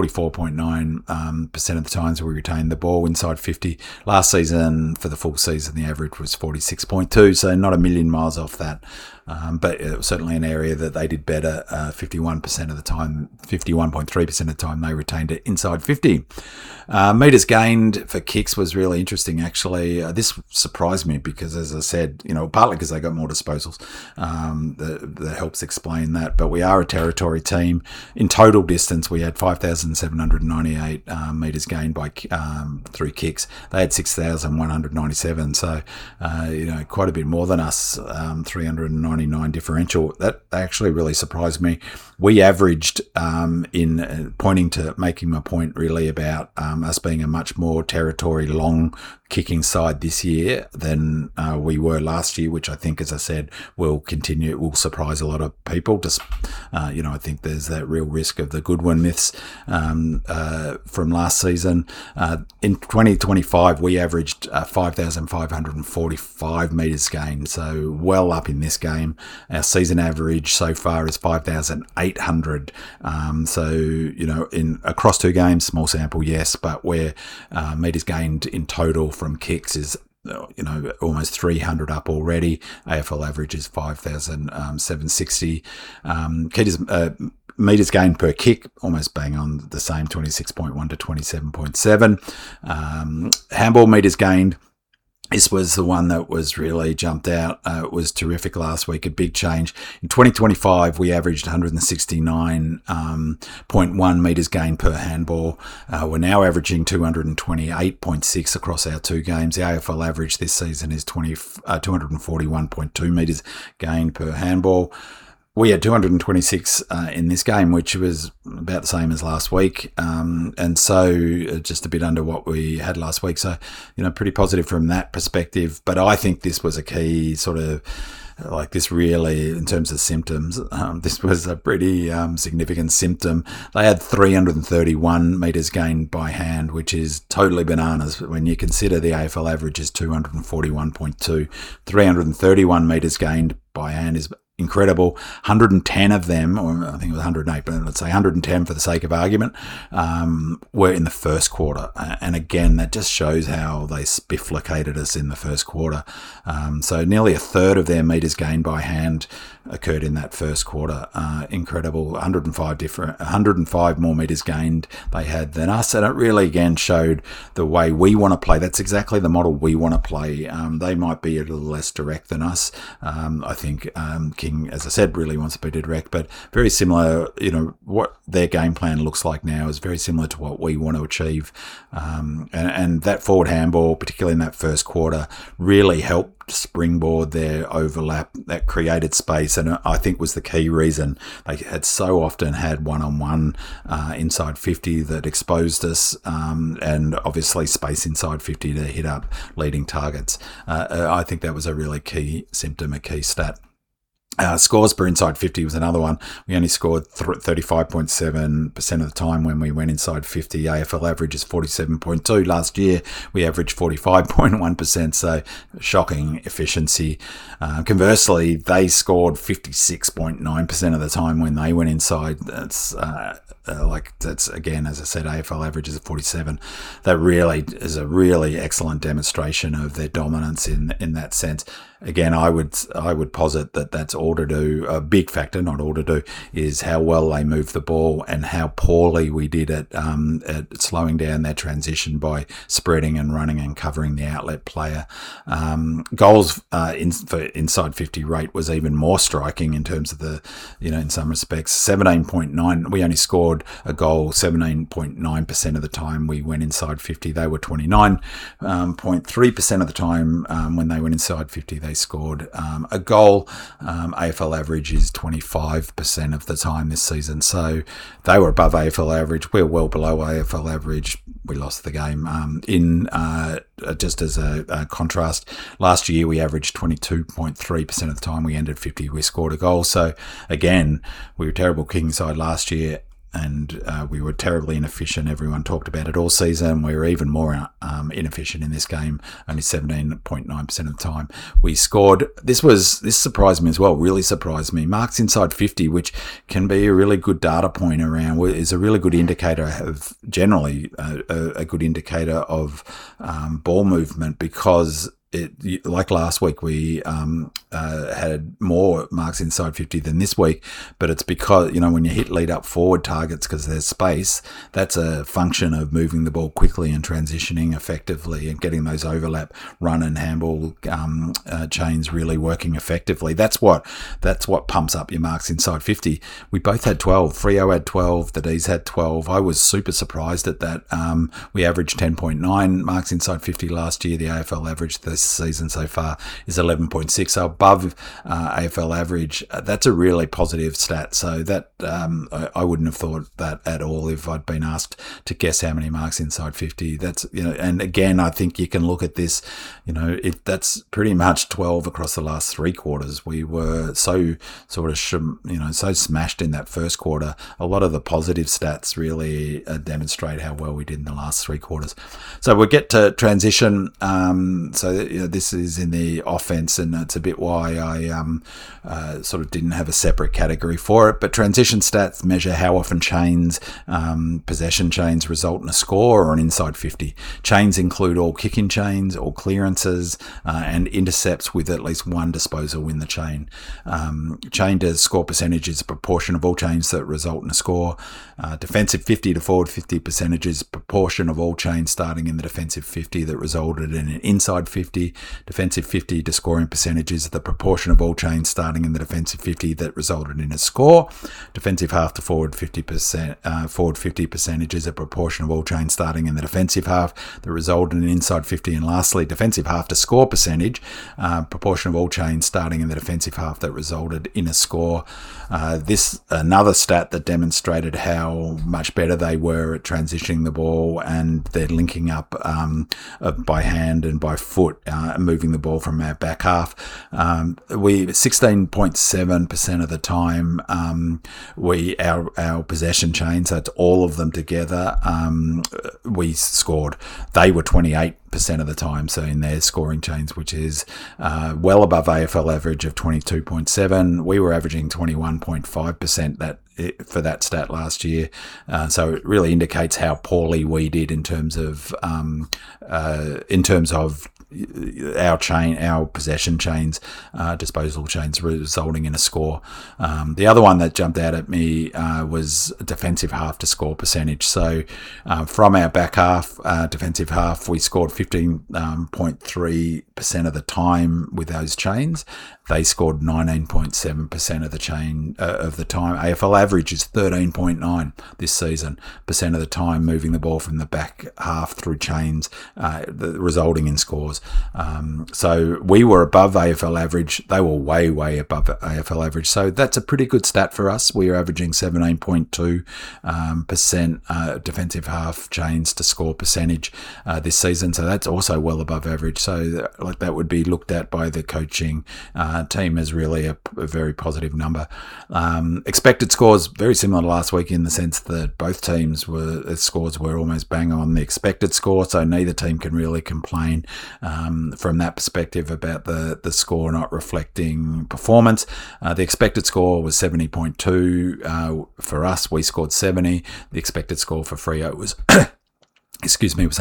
44.9% of the times we retained the ball inside 50. Last season, for the full season, the average was 46.2, so not a million miles off that. But it was certainly an area that they did better. 51% of the time, 51.3% of the time they retained it inside 50. Meters gained for kicks was really interesting, actually. This surprised me because, as I said, partly because they got more disposals. That helps explain that. But we are a territory team. In total distance, we had 5,798 meters gained by through kicks. They had 6,197. So, quite a bit more than us. 399 differential. That actually really surprised me. We averaged, in pointing to making my point really about us being a much more territory long kicking side this year than we were last year, which I think, as I said, will continue. It will surprise a lot of people. Just, I think there's that real risk of the Goodwin myths from last season. In 2025, we averaged 5,545 metres gained, so well up in this game. Our season average so far is 5,800. So, in across two games, small sample, yes, but where metres gained in total from kicks is almost 300 up already. AFL average is 5,760. Meters gained per kick, almost bang on the same, 26.1 to 27.7. Handball meters gained This was the one that was really jumped out. It was terrific last week, a big change. In 2025, we averaged 169.1 metres gained per handball. We're now averaging 228.6 across our two games. The AFL average this season is 241.2 metres gained per handball. We had 226 in this game, which was about the same as last week. And so just a bit under what we had last week. So, pretty positive from that perspective. But I think this was a key sort of like this really, in terms of symptoms, this was a pretty significant symptom. They had 331 metres gained by hand, which is totally bananas when you consider the AFL average is 241.2. 331 metres gained by hand is incredible. 110 of them, or I think it was 108, but let's say 110 for the sake of argument, were in the first quarter. And again, that just shows how they spifflicated us in the first quarter. So nearly a third of their metres gained by hand occurred in that first quarter. Incredible. 105 more metres gained they had than us. And it really, again, showed the way we want to play. That's exactly the model we want to play. They might be a little less direct than us. I think King, as I said, really wants to be direct, but very similar, what their game plan looks like now is very similar to what we want to achieve. And that forward handball, particularly in that first quarter, really helped springboard their overlap, that created space, and I think was the key reason they had so often had one-on-one inside 50 that exposed us, and obviously space inside 50 to hit up leading targets. I think that was a really key symptom, a key stat. Scores per inside 50 was another one. We only scored 35.7% of the time when we went inside 50. AFL average is 47.2. Last year, we averaged 45.1%, so shocking efficiency. Conversely, they scored 56.9% of the time when they went inside. That's again, as I said, AFL average is 47. That really is a really excellent demonstration of their dominance in that sense. Again, I would posit that that's all to do, a big factor, not all to do, is how well they move the ball and how poorly we did at slowing down their transition by spreading and running and covering the outlet player. Goals for inside 50 rate was even more striking in terms of the, in some respects, 17.9. We only scored a goal 17.9% of the time we went inside 50. They were 29.3% of the time when they went inside 50. They scored a goal. AFL average is 25% of the time this season. So they were above AFL average. We're well below AFL average. We lost the game. Just as a contrast, last year we averaged 22.3% of the time we ended 50. We scored a goal. So again, we were terrible king side last year. And we were terribly inefficient. Everyone talked about it all season. We were even more inefficient in this game, only 17.9% of the time. We scored. This surprised me as well, really surprised me. Marks inside 50, which can be a really good data point around, is a really good indicator of, generally, a good indicator of ball movement, because like last week, we had more marks inside 50 than this week, but it's because, when you hit lead up forward targets because there's space, that's a function of moving the ball quickly and transitioning effectively and getting those overlap run and handball chains really working effectively. That's what pumps up your marks inside 50. We both had 12. Freo had 12. The D's had 12. I was super surprised at that. We averaged 10.9 marks inside 50 last year. The AFL average this season so far is 11.6, so above AFL average. That's a really positive stat. So that I wouldn't have thought that at all if I'd been asked to guess how many marks inside 50. That's, and again, I think you can look at this, that's pretty much 12 across the last three quarters. We were so sort of so smashed in that first quarter. A lot of the positive stats really demonstrate how well we did in the last three quarters. So we'll get to transition. This is in the offense, and it's a bit why I sort of didn't have a separate category for it. But transition stats measure how often chains, possession chains, result in a score or an inside 50. Chains include all kicking chains, all clearances, and intercepts with at least one disposal in the chain. Chain to score percentage is a proportion of all chains that result in a score. Defensive 50 to forward 50 percentage is proportion of all chains starting in the defensive 50 that resulted in an inside 50. 50. Defensive 50 to scoring percentage is the proportion of all chains starting in the defensive 50 that resulted in a score. Defensive half to forward 50%, forward 50 percentage is a proportion of all chains starting in the defensive half that resulted in inside 50. And lastly, defensive half to score percentage, proportion of all chains starting in the defensive half that resulted in a score. This another stat that demonstrated how much better they were at transitioning the ball, and they're linking up by hand and by foot, moving the ball from our back half. We 16.7% of the time, our possession chains, that's all of them together, we scored. They were 28% of the time, so in their scoring chains, which is well above AFL average of 22.7. We were averaging 21.5% for that stat last year. So it really indicates how poorly we did in terms of our possession chains, disposal chains, resulting in a score. The other one that jumped out at me was defensive half to score percentage. So from our back half, defensive half, we scored 15.3% of the time with those chains. They scored 19.7% of the chain of the time. AFL average is 13.9 this season percent of the time, moving the ball from the back half through chains, resulting in scores. So we were above AFL average. They were way above AFL average. So that's a pretty good stat for us. We are averaging 17.2% defensive half chains to score percentage this season. So that's also well above average. So that would be looked at by the coaching team as really a very positive number. Expected scores very similar to last week in the sense that both teams scores were almost bang on the expected score. So neither team can really complain from that perspective about the score not reflecting performance. The expected score was 70.2 for us. We scored 70. The expected score for Freo was was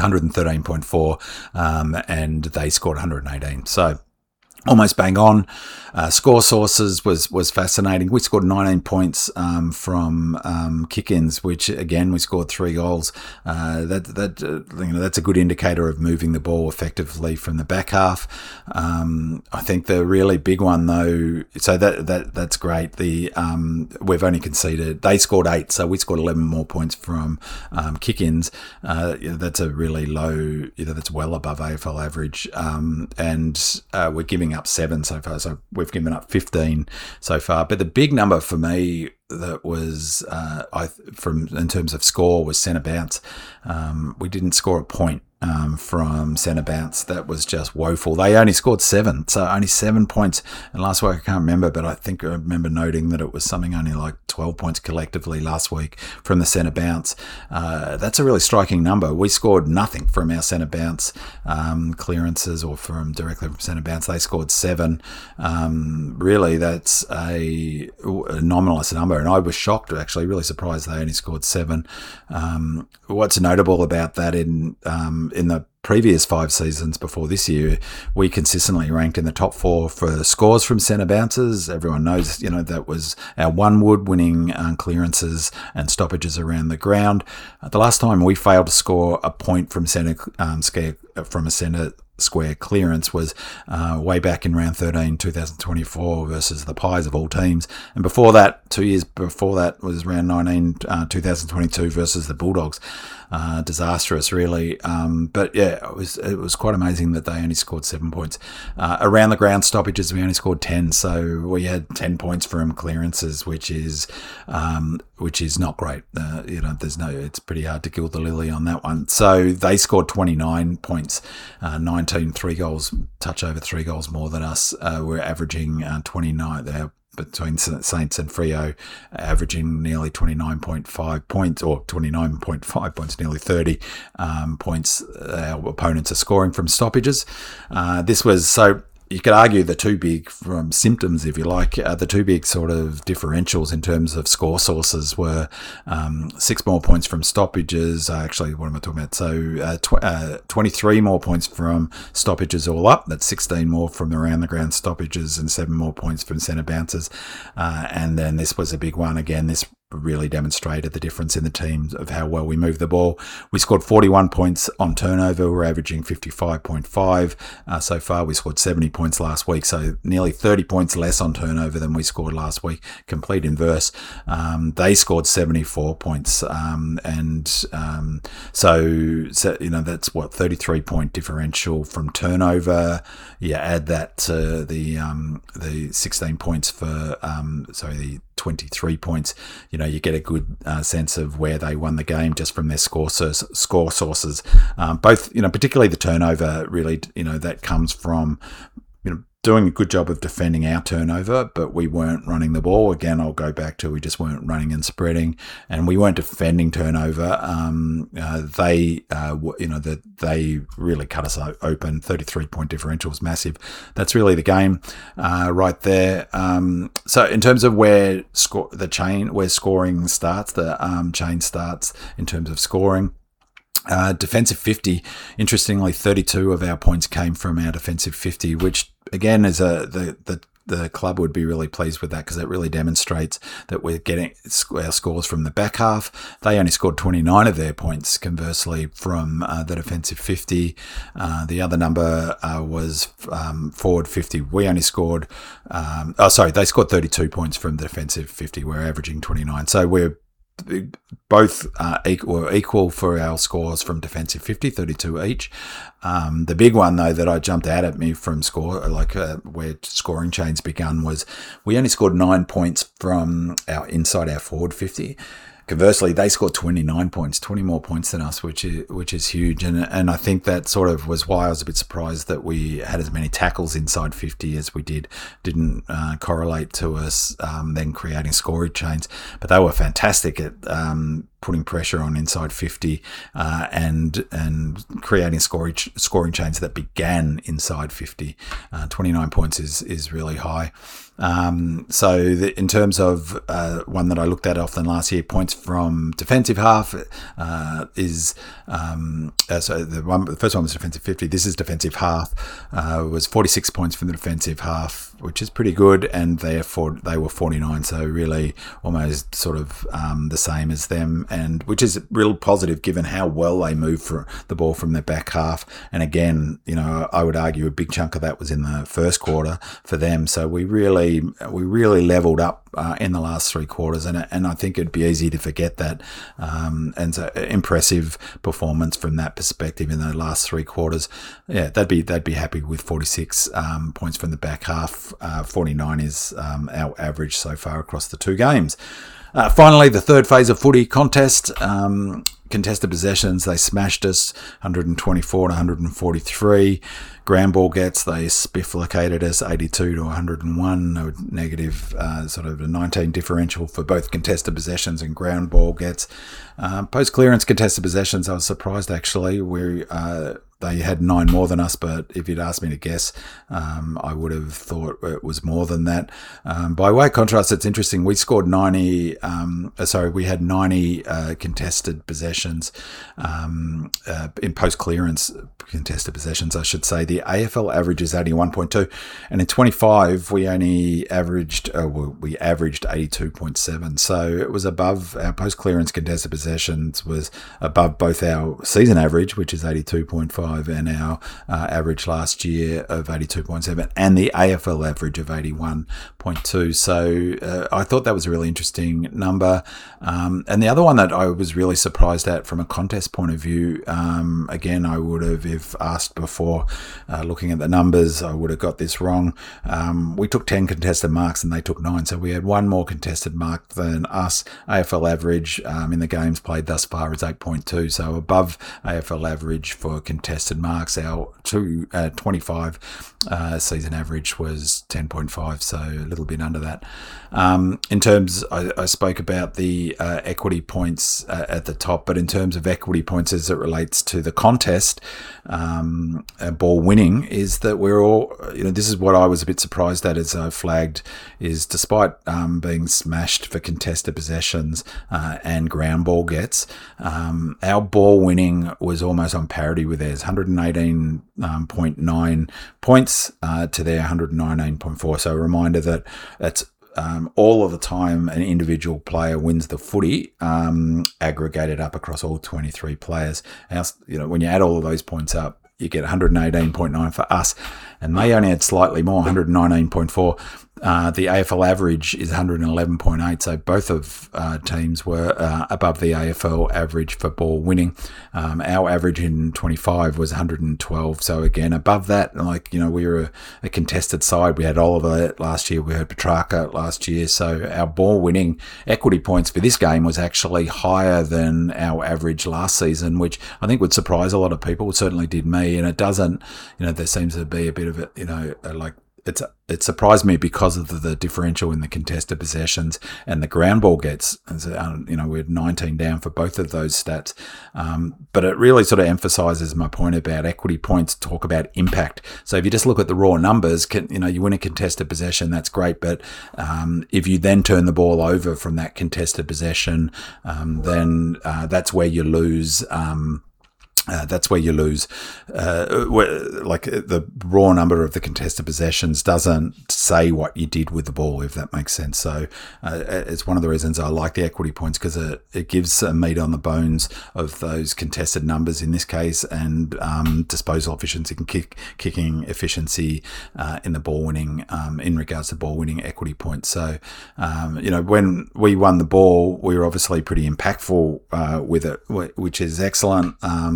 113.4, and they scored 118. So almost bang on. Score sources was fascinating. We scored 19 points from kick-ins, which again we scored 3 goals. That's a good indicator of moving the ball effectively from the back half. I think the really big one though, so that's great. We've only conceded. They scored 8, so we scored 11 more points from kick-ins. That's a really low. That's well above AFL average, and we're giving up 7 so far. So we've given up 15 so far. But the big number for me that was in terms of score was centre bounce. We didn't score a point from centre bounce. That was just woeful. They only scored 7, so only 7 points. And last week I can't remember, but I think I remember noting that it was something only like 12 points collectively last week from the centre bounce. That's a really striking number. We scored nothing from our centre bounce clearances or directly from centre bounce. They scored 7. Really, that's a anomalous number, and I was shocked, actually, really surprised they only scored 7. What's notable about that in the previous 5 seasons before this year, we consistently ranked in the top 4 for scores from centre bounces. Everyone knows, that was our one wood winning clearances and stoppages around the ground. The last time we failed to score a point from centre square clearance was way back in round 13, 2024 versus the Pies of all teams. And before that, 2 years before that was round 19, 2022 versus the Bulldogs. Disastrous, really. But yeah, it was quite amazing that they only scored 7 points. Around the ground stoppages, we only scored 10. So we had 10 points from clearances, which is not great. It's pretty hard to gild the lily on that one. So they scored 29 points, 19 3 goals, touch over 3 goals more than us. We're averaging 29. Between Saints and Freo, averaging nearly 29.5 points, or 29.5 points, nearly 30 points. Our opponents are scoring from stoppages. This was so. You could argue the two big from symptoms, if you like, the two big sort of differentials in terms of score sources were 6 more points from stoppages. Actually, what am I talking about? So 23 more points from stoppages all up. That's 16 more from around the ground stoppages and 7 more points from centre bounces. And then this was a big one again. This really demonstrated the difference in the teams of how well we move the ball. We scored 41 points on turnover. We're averaging 55.5 so far. We scored 70 points last week, so nearly 30 points less on turnover than we scored last week. Complete inverse. They scored 74 points, so that's what, 33-point differential from turnover. You add that to the 16 points for the 23 points. You get a good sense of where they won the game just from their score sources. Both, particularly the turnover, really, that comes from doing a good job of defending our turnover, but we weren't running the ball. Again, I'll go back to we just weren't running and spreading, and we weren't defending turnover. They really cut us open. 33-point differential is massive. That's really the game right there. So in terms of where scoring starts, the chain starts in terms of scoring. Defensive 50, interestingly, 32 of our points came from our defensive 50, which again is the club would be really pleased with that, because it really demonstrates that we're getting our scores from the back half. They only scored 29 of their points, conversely, from the defensive 50. The other number was forward 50. We only scored, they scored 32 points from the defensive 50. We're averaging 29. So we're both equal for our scores from defensive 50, 32 each. The big one, though, that I jumped out at me from where scoring chains begun, was we only scored 9 points from inside our forward 50. Conversely, they scored 29 points, 20 more points than us, which is huge. And I think that sort of was why I was a bit surprised that we had as many tackles inside 50 as we did. Didn't correlate to us then creating scoring chains. But they were fantastic at putting pressure on inside 50 and creating scoring chains that began inside 50. 29 points is really high. In terms of one that I looked at often last year, points from defensive half is the first one was defensive 50. This is defensive half. Was 46 points from the defensive half, which is pretty good, and they were 49. So really almost sort of the same as them, and which is real positive given how well they move for the ball from their back half. And again, I would argue a big chunk of that was in the first quarter for them. So we really leveled up in the last three quarters, and I think it'd be easy to forget that. And so impressive performance from that perspective in the last three quarters. Yeah, they'd be happy with 46 points from the back half. 49 is our average so far across the two games. Finally, the third phase of footy contest. Contested possessions, they smashed us 124 to 143. Ground ball gets, they spifflicated us 82 to 101. No negative, sort of a 19 differential for both contested possessions and ground ball gets. Post clearance contested possessions, I was surprised actually. They had 9 more than us, but if you'd asked me to guess, I would have thought it was more than that. By way of contrast, it's interesting. We scored 90. We had 90 contested possessions in post clearance contested possessions, I should say. The AFL average is 81.2, and in 25 we only averaged 82.7. So it was above our post clearance contested possessions, was above both our season average, which is 82.5. And our average last year of 82.7, and the AFL average of 81.2. So I thought that was a really interesting number. And the other one that I was really surprised at from a contest point of view, again, I would have, if asked before, looking at the numbers, I would have got this wrong. We took 10 contested marks and they took 9. So we had one more contested mark than us. AFL average in the games played thus far is 8.2. So above AFL average for contested marks. Our 25 season average was 10.5, so a little bit under that. In terms, I spoke about the equity points at the top, but in terms of equity points as it relates to the contest, ball winning, is that we're all, this is what I was a bit surprised at, as I flagged, is despite being smashed for contested possessions and ground ball gets, our ball winning was almost on parity with theirs. 118.9 points to their 119.4. So a reminder that it's all of the time an individual player wins the footy, aggregated up across all 23 players. When you add all of those points up, you get 118.9 for us, and they only had slightly more, 119.4. The AFL average is 111.8, so both of teams were above the AFL average for ball winning. Our average in 25 was 112, so again above that. We were a contested side. We had Oliver last year, we had Petrarca last year, so our ball winning equity points for this game was actually higher than our average last season, which I think would surprise a lot of people. It certainly did me, and it doesn't. There seems to be a bit of it. It surprised me because of the differential in the contested possessions and the ground ball gets. We had 19 down for both of those stats. But it really sort of emphasises my point about equity points, talk about impact. So if you just look at the raw numbers, you win a contested possession, that's great. But if you then turn the ball over from that contested possession, then that's where you lose. That's where you lose. The raw number of the contested possessions doesn't say what you did with the ball, if that makes sense. So it's one of the reasons I like the equity points, because it gives meat on the bones of those contested numbers in this case, and disposal efficiency and kicking efficiency in the ball winning, in regards to ball winning equity points. So, when we won the ball, we were obviously pretty impactful with it, which is excellent.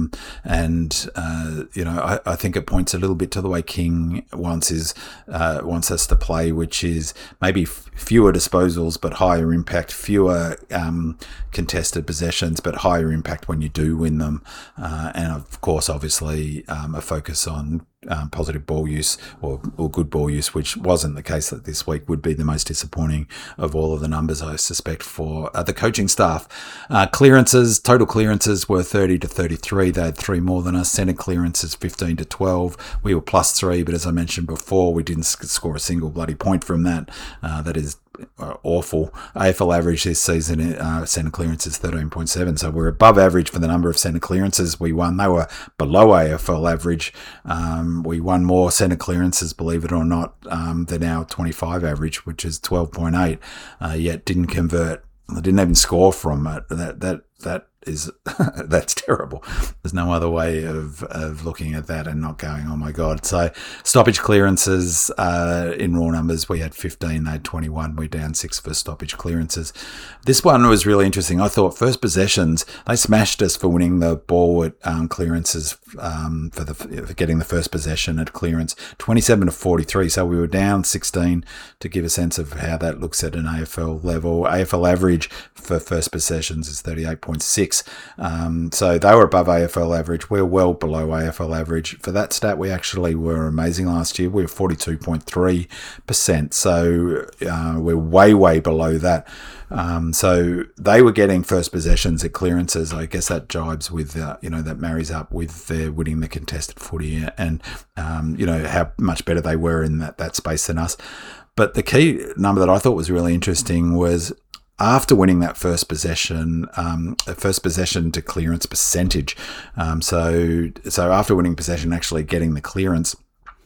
I think it points a little bit to the way King wants us to play, which is maybe fewer disposals but higher impact, fewer contested possessions but higher impact when you do win them, and of course, obviously, a focus on positive ball use or good ball use, which wasn't the case this week, would be the most disappointing of all of the numbers, I suspect, for the coaching staff. Total clearances were 30 to 33. They had 3 more than us. Centre clearances 15 to 12. We were +3, but as I mentioned before, we didn't score a single bloody point from that. That is awful. AFL average this season, centre clearance is 13.7, so we're above average for the number of centre clearances we won. They were below AFL average. We won more centre clearances, believe it or not, than our 25 average, which is 12.8, yet didn't convert. I didn't even score from it. That is that's terrible. There's no other way of looking at that and not going, oh my God. So stoppage clearances, in raw numbers, we had 15, they had 21. We're down 6 for stoppage clearances. This one was really interesting. I thought first possessions, they smashed us for winning the ball at clearances, for getting the first possession at clearance, 27 to 43. So we were down 16, to give a sense of how that looks at an AFL level. AFL average for first possessions is 38.6. So they were above AFL average. We're well below AFL average. For that stat, we actually were amazing last year. We were 42.3%. So we're way, way below that. So they were getting first possessions at clearances. I guess that jibes with, that marries up with their winning the contested footy and, how much better they were in that space than us. But the key number that I thought was really interesting was, after winning that first possession to clearance percentage. So after winning possession, actually getting the clearance,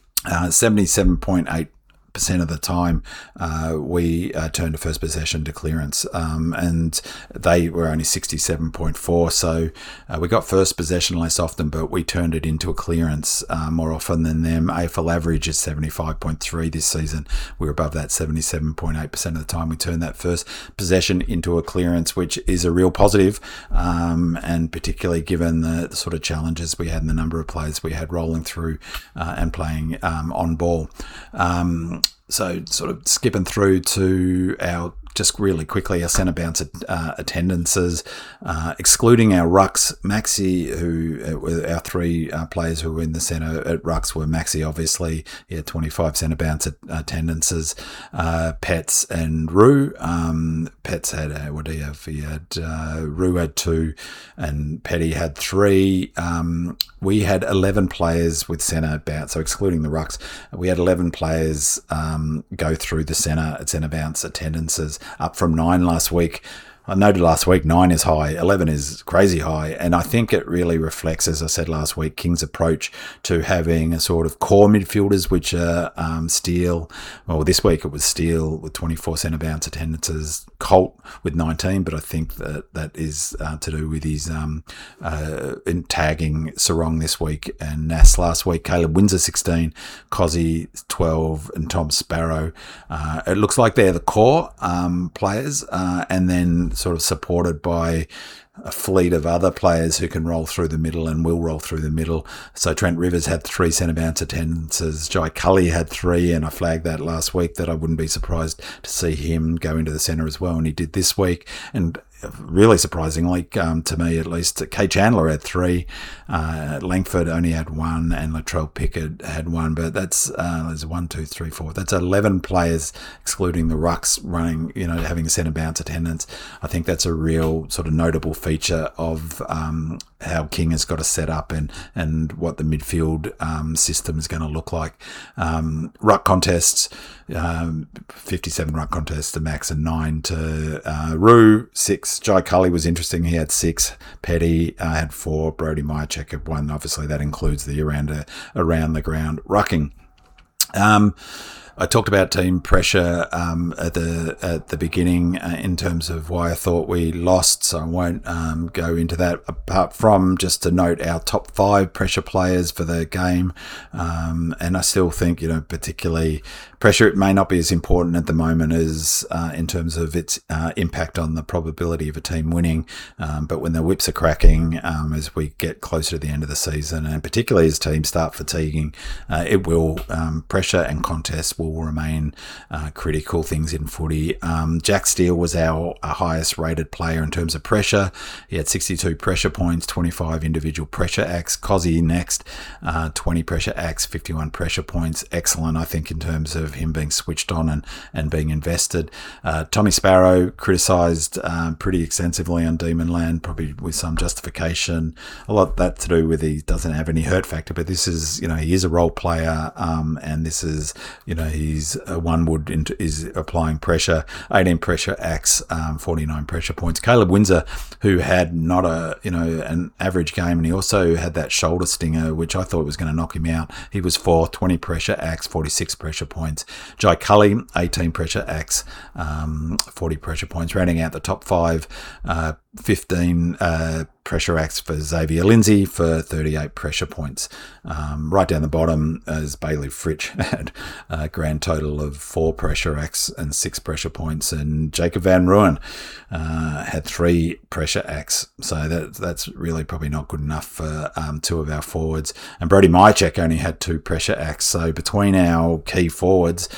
77.8% of the time we turned a first possession to clearance, and they were only 67.4. So we got first possession less often, but we turned it into a clearance more often than them. AFL average is 75.3 this season. We're above that 77.8% of the time we turned that first possession into a clearance, which is a real positive, and particularly given the sort of challenges we had and the number of players we had rolling through and playing on ball. So sort of skipping through to just really quickly, our centre bounce attendances, excluding our rucks, Maxi, who were our 3 players who were in the centre at rucks were Maxi, obviously, he had 25 centre bounce attendances, Pets and Roo. Pets had, what do you have? He had, Roo had 2 and Petty had 3. We had 11 players with centre bounce, so excluding the rucks, we had 11 players go through the centre bounce attendances, up from 9 last week. I noted last week 9 is high, 11 is crazy high, and I think it really reflects, as I said last week, King's approach to having a sort of core midfielders, which are Steele. Well, this week it was Steele with 24 centre bounce attendances, Colt with 19, but I think that is to do with his in tagging Sarong this week and Nass last week. Caleb Windsor 16, Cozzy 12, and Tom Sparrow. It looks like they're the core players, and then sort of supported by a fleet of other players who can roll through the middle and will roll through the middle. So Trent Rivers had 3 centre bounce attendances. Jai Cully had 3, and I flagged that last week that I wouldn't be surprised to see him go into the centre as well, and he did this week. And really surprisingly, to me at least, Kay Chandler had 3, Langford only had 1, and Latrell Pickett had 1. But that's there's 1, 2, 3, 4. That's 11 players, excluding the rucks, running, having a centre bounce attendance. I think that's a real sort of notable feature of how King has got to set up and what the midfield system is going to look like. Ruck contests, 57 ruck contests to Max and 9 to Roo, 6. Jai Cully was interesting. He had 6. Petty had 4. Brody Myercheck had 1. Obviously, that includes the around the ground rucking. I talked about team pressure at the beginning in terms of why I thought we lost, so I won't go into that, apart from just to note our top 5 pressure players for the game. And I still think, particularly pressure, it may not be as important at the moment as in terms of its impact on the probability of a team winning. But when the whips are cracking, as we get closer to the end of the season, and particularly as teams start fatiguing, it will, pressure and contest will remain critical things in footy. Jack Steele was our highest rated player in terms of pressure. He had 62 pressure points, 25 individual pressure acts. Cozzy next, 20 pressure acts, 51 pressure points. Excellent, I think, in terms of him being switched on and being invested. Tommy Sparrow criticised pretty extensively on Demonland, probably with some justification. A lot of that to do with he doesn't have any hurt factor, but this is, he is a role player, and this is, he's is applying pressure. 18 pressure acts, 49 pressure points. Caleb Windsor, who had not an average game, and he also had that shoulder stinger, which I thought was going to knock him out. He was 4th, 20 pressure acts, 46 pressure points. Jai Cully, 18 pressure acts, 40 pressure points. Rounding out the top 5, 15 pressure acts for Xavier Lindsay for 38 pressure points. Right down the bottom is Bailey Fritsch had a grand total of 4 pressure acts and 6 pressure points, and Jacob Van Rooyen had 3 pressure acts. So that's really probably not good enough for 2 of our forwards. And Brody Myercheck only had 2 pressure acts. So between our key forwards,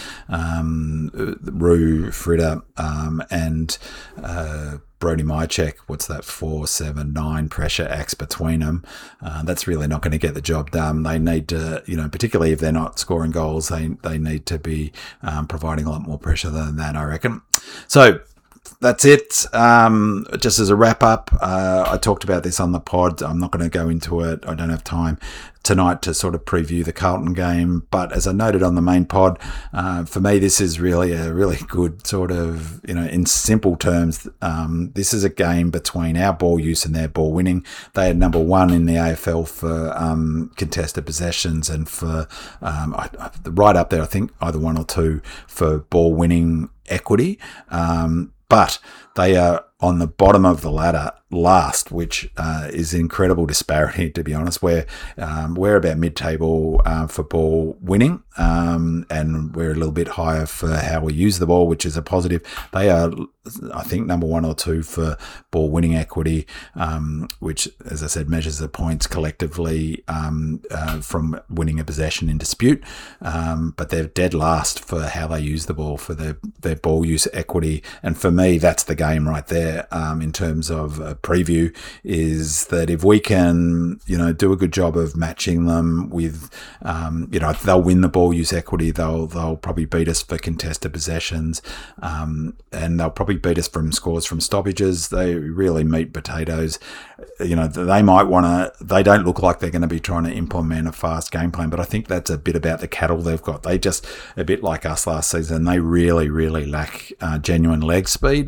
Roo, Fritter, and Brody Myercheck, what's that, 4, 7, 9 pressure acts between them. That's really not going to get the job done. They need to, particularly if they're not scoring goals, they need to be providing a lot more pressure than that, I reckon. So that's it. Just as a wrap up, I talked about this on the pod. I'm not going to go into it. I don't have time tonight to sort of preview the Carlton game. But as I noted on the main pod, for me, this is really a really good sort of, in simple terms, this is a game between our ball use and their ball winning. They had number 1 in the AFL for contested possessions, and for right up there, I think either 1 or 2 for ball winning equity. But they are on the bottom of the ladder last, which is incredible disparity, to be honest. We're about mid-table for ball winning, and we're a little bit higher for how we use the ball, which is a positive. They are, I think, number 1 or 2 for ball winning equity, which, as I said, measures the points collectively from winning a possession in dispute. But they're dead last for how they use the ball, for their ball use equity. And for me, that's the game right there. In terms of a preview, is that if we can, do a good job of matching them with, they'll win the ball use equity. They'll probably beat us for contested possessions, and they'll probably beat us from scores from stoppages. They really meat potatoes. They might want to. They don't look like they're going to be trying to implement a fast game plan, but I think that's a bit about the cattle they've got. They just, a bit like us last season, they really, really lack genuine leg speed.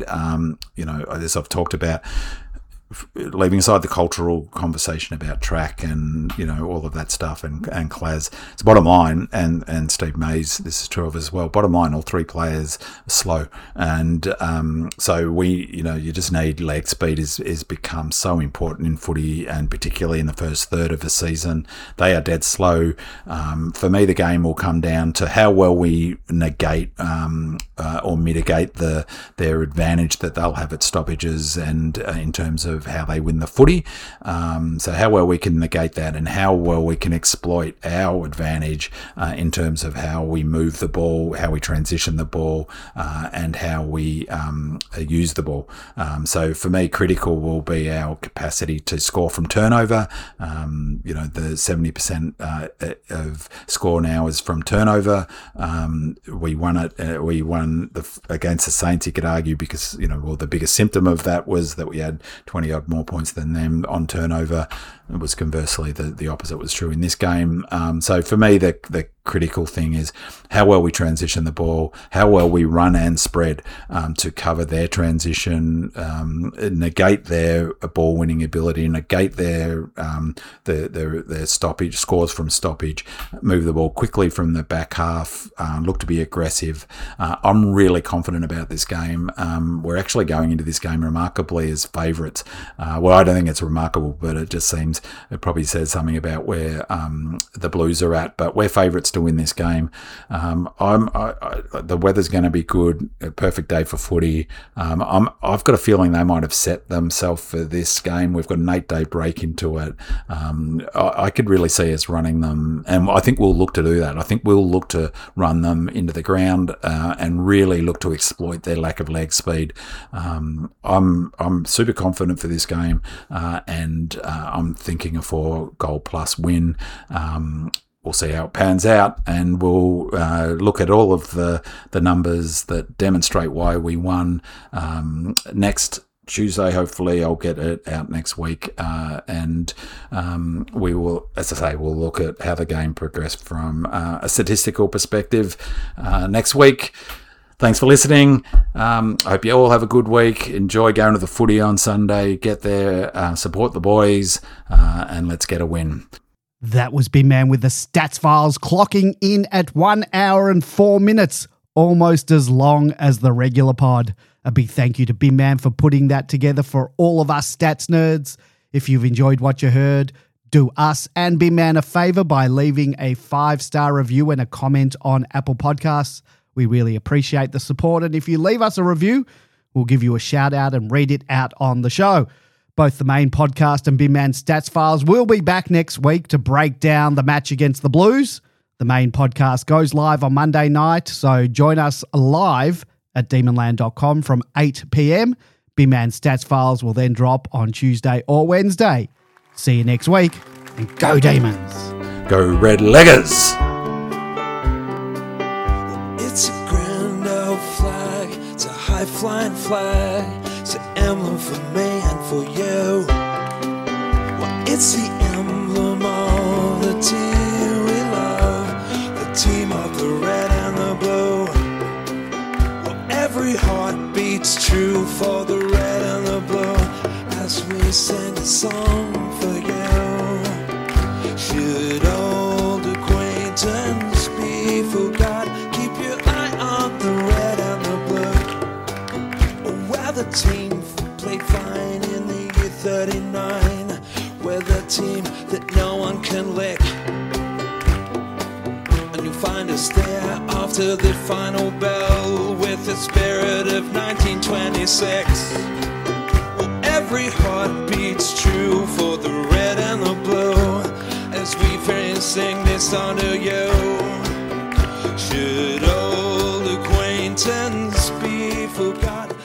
as I've talked about, leaving aside the cultural conversation about track and all of that stuff and Klas, it's bottom line, and Steve Mays, this is true of as well, bottom line, all three players are slow, and so you just need leg speed is become so important in footy, and particularly in the first third of the season. They are dead slow. For me, the game will come down to how well we negate or mitigate their advantage that they'll have at stoppages, and in terms of how they win the footy. So how well we can negate that, and how well we can exploit our advantage in terms of how we move the ball, how we transition the ball, and how we use the ball. So for me, critical will be our capacity to score from turnover. The 70% of score now is from turnover. We won it. We won against the Saints, you could argue, because the biggest symptom of that was that we had 20 odd more points than them on turnover. It was conversely the opposite was true in this game. So for me, the critical thing is how well we transition the ball, how well we run and spread to cover their transition, negate their ball winning ability, negate their stoppage, scores from stoppage, move the ball quickly from the back half, look to be aggressive. I'm really confident about this game. We're actually going into this game remarkably as favourites. Well, I don't think it's remarkable, but it just seems it probably says something about where the Blues are at. But we're favourites to win this game. The weather's going to be good. A perfect day for footy. I've got a feeling they might have set themselves for this game. We've got an 8-day break into it. I could really see us running them, and I think we'll look to do that. I think we'll look to run them into the ground and really look to exploit their lack of leg speed. I'm super confident for this game, and I'm thinking a 4-goal plus win. We'll see how it pans out, and we'll look at all of the numbers that demonstrate why we won next Tuesday. Hopefully I'll get it out next week, and we will, as I say, we'll look at how the game progressed from a statistical perspective next week. Thanks for listening. I hope you all have a good week. Enjoy going to the footy on Sunday. Get there, support the boys, and let's get a win. That was Bin Man with the stats files, clocking in at 1 hour and 4 minutes, almost as long as the regular pod. A big thank you to Bin Man for putting that together for all of us stats nerds. If you've enjoyed what you heard, do us and Bin Man a favour by leaving a 5-star review and a comment on Apple Podcasts. We really appreciate the support, and if you leave us a review, we'll give you a shout out and read it out on the show. Both the main podcast and Bin Man Stats Files will be back next week to break down the match against the Blues. The main podcast goes live on Monday night, so join us live at demonland.com from 8 p.m. Bin Man Stats Files will then drop on Tuesday or Wednesday. See you next week, and go Demons! Go Red Leggers! It's a grand old flag, it's a high-flying flag. It's an emblem for me and for you. Well, it's the emblem of the team we love, the team of the red and the blue. Well, every heart beats true for the red and the blue as we sing a song for you. Should old acquaintance be forgot, keep your eye on the red and the blue. Where the team played fine in the year 39, we're the team that no one can lick. And you'll find us there after the final bell with the spirit of 1926. Well, every heart beats true for the red and the blue as we sing this song to you. Should old acquaintance be forgot,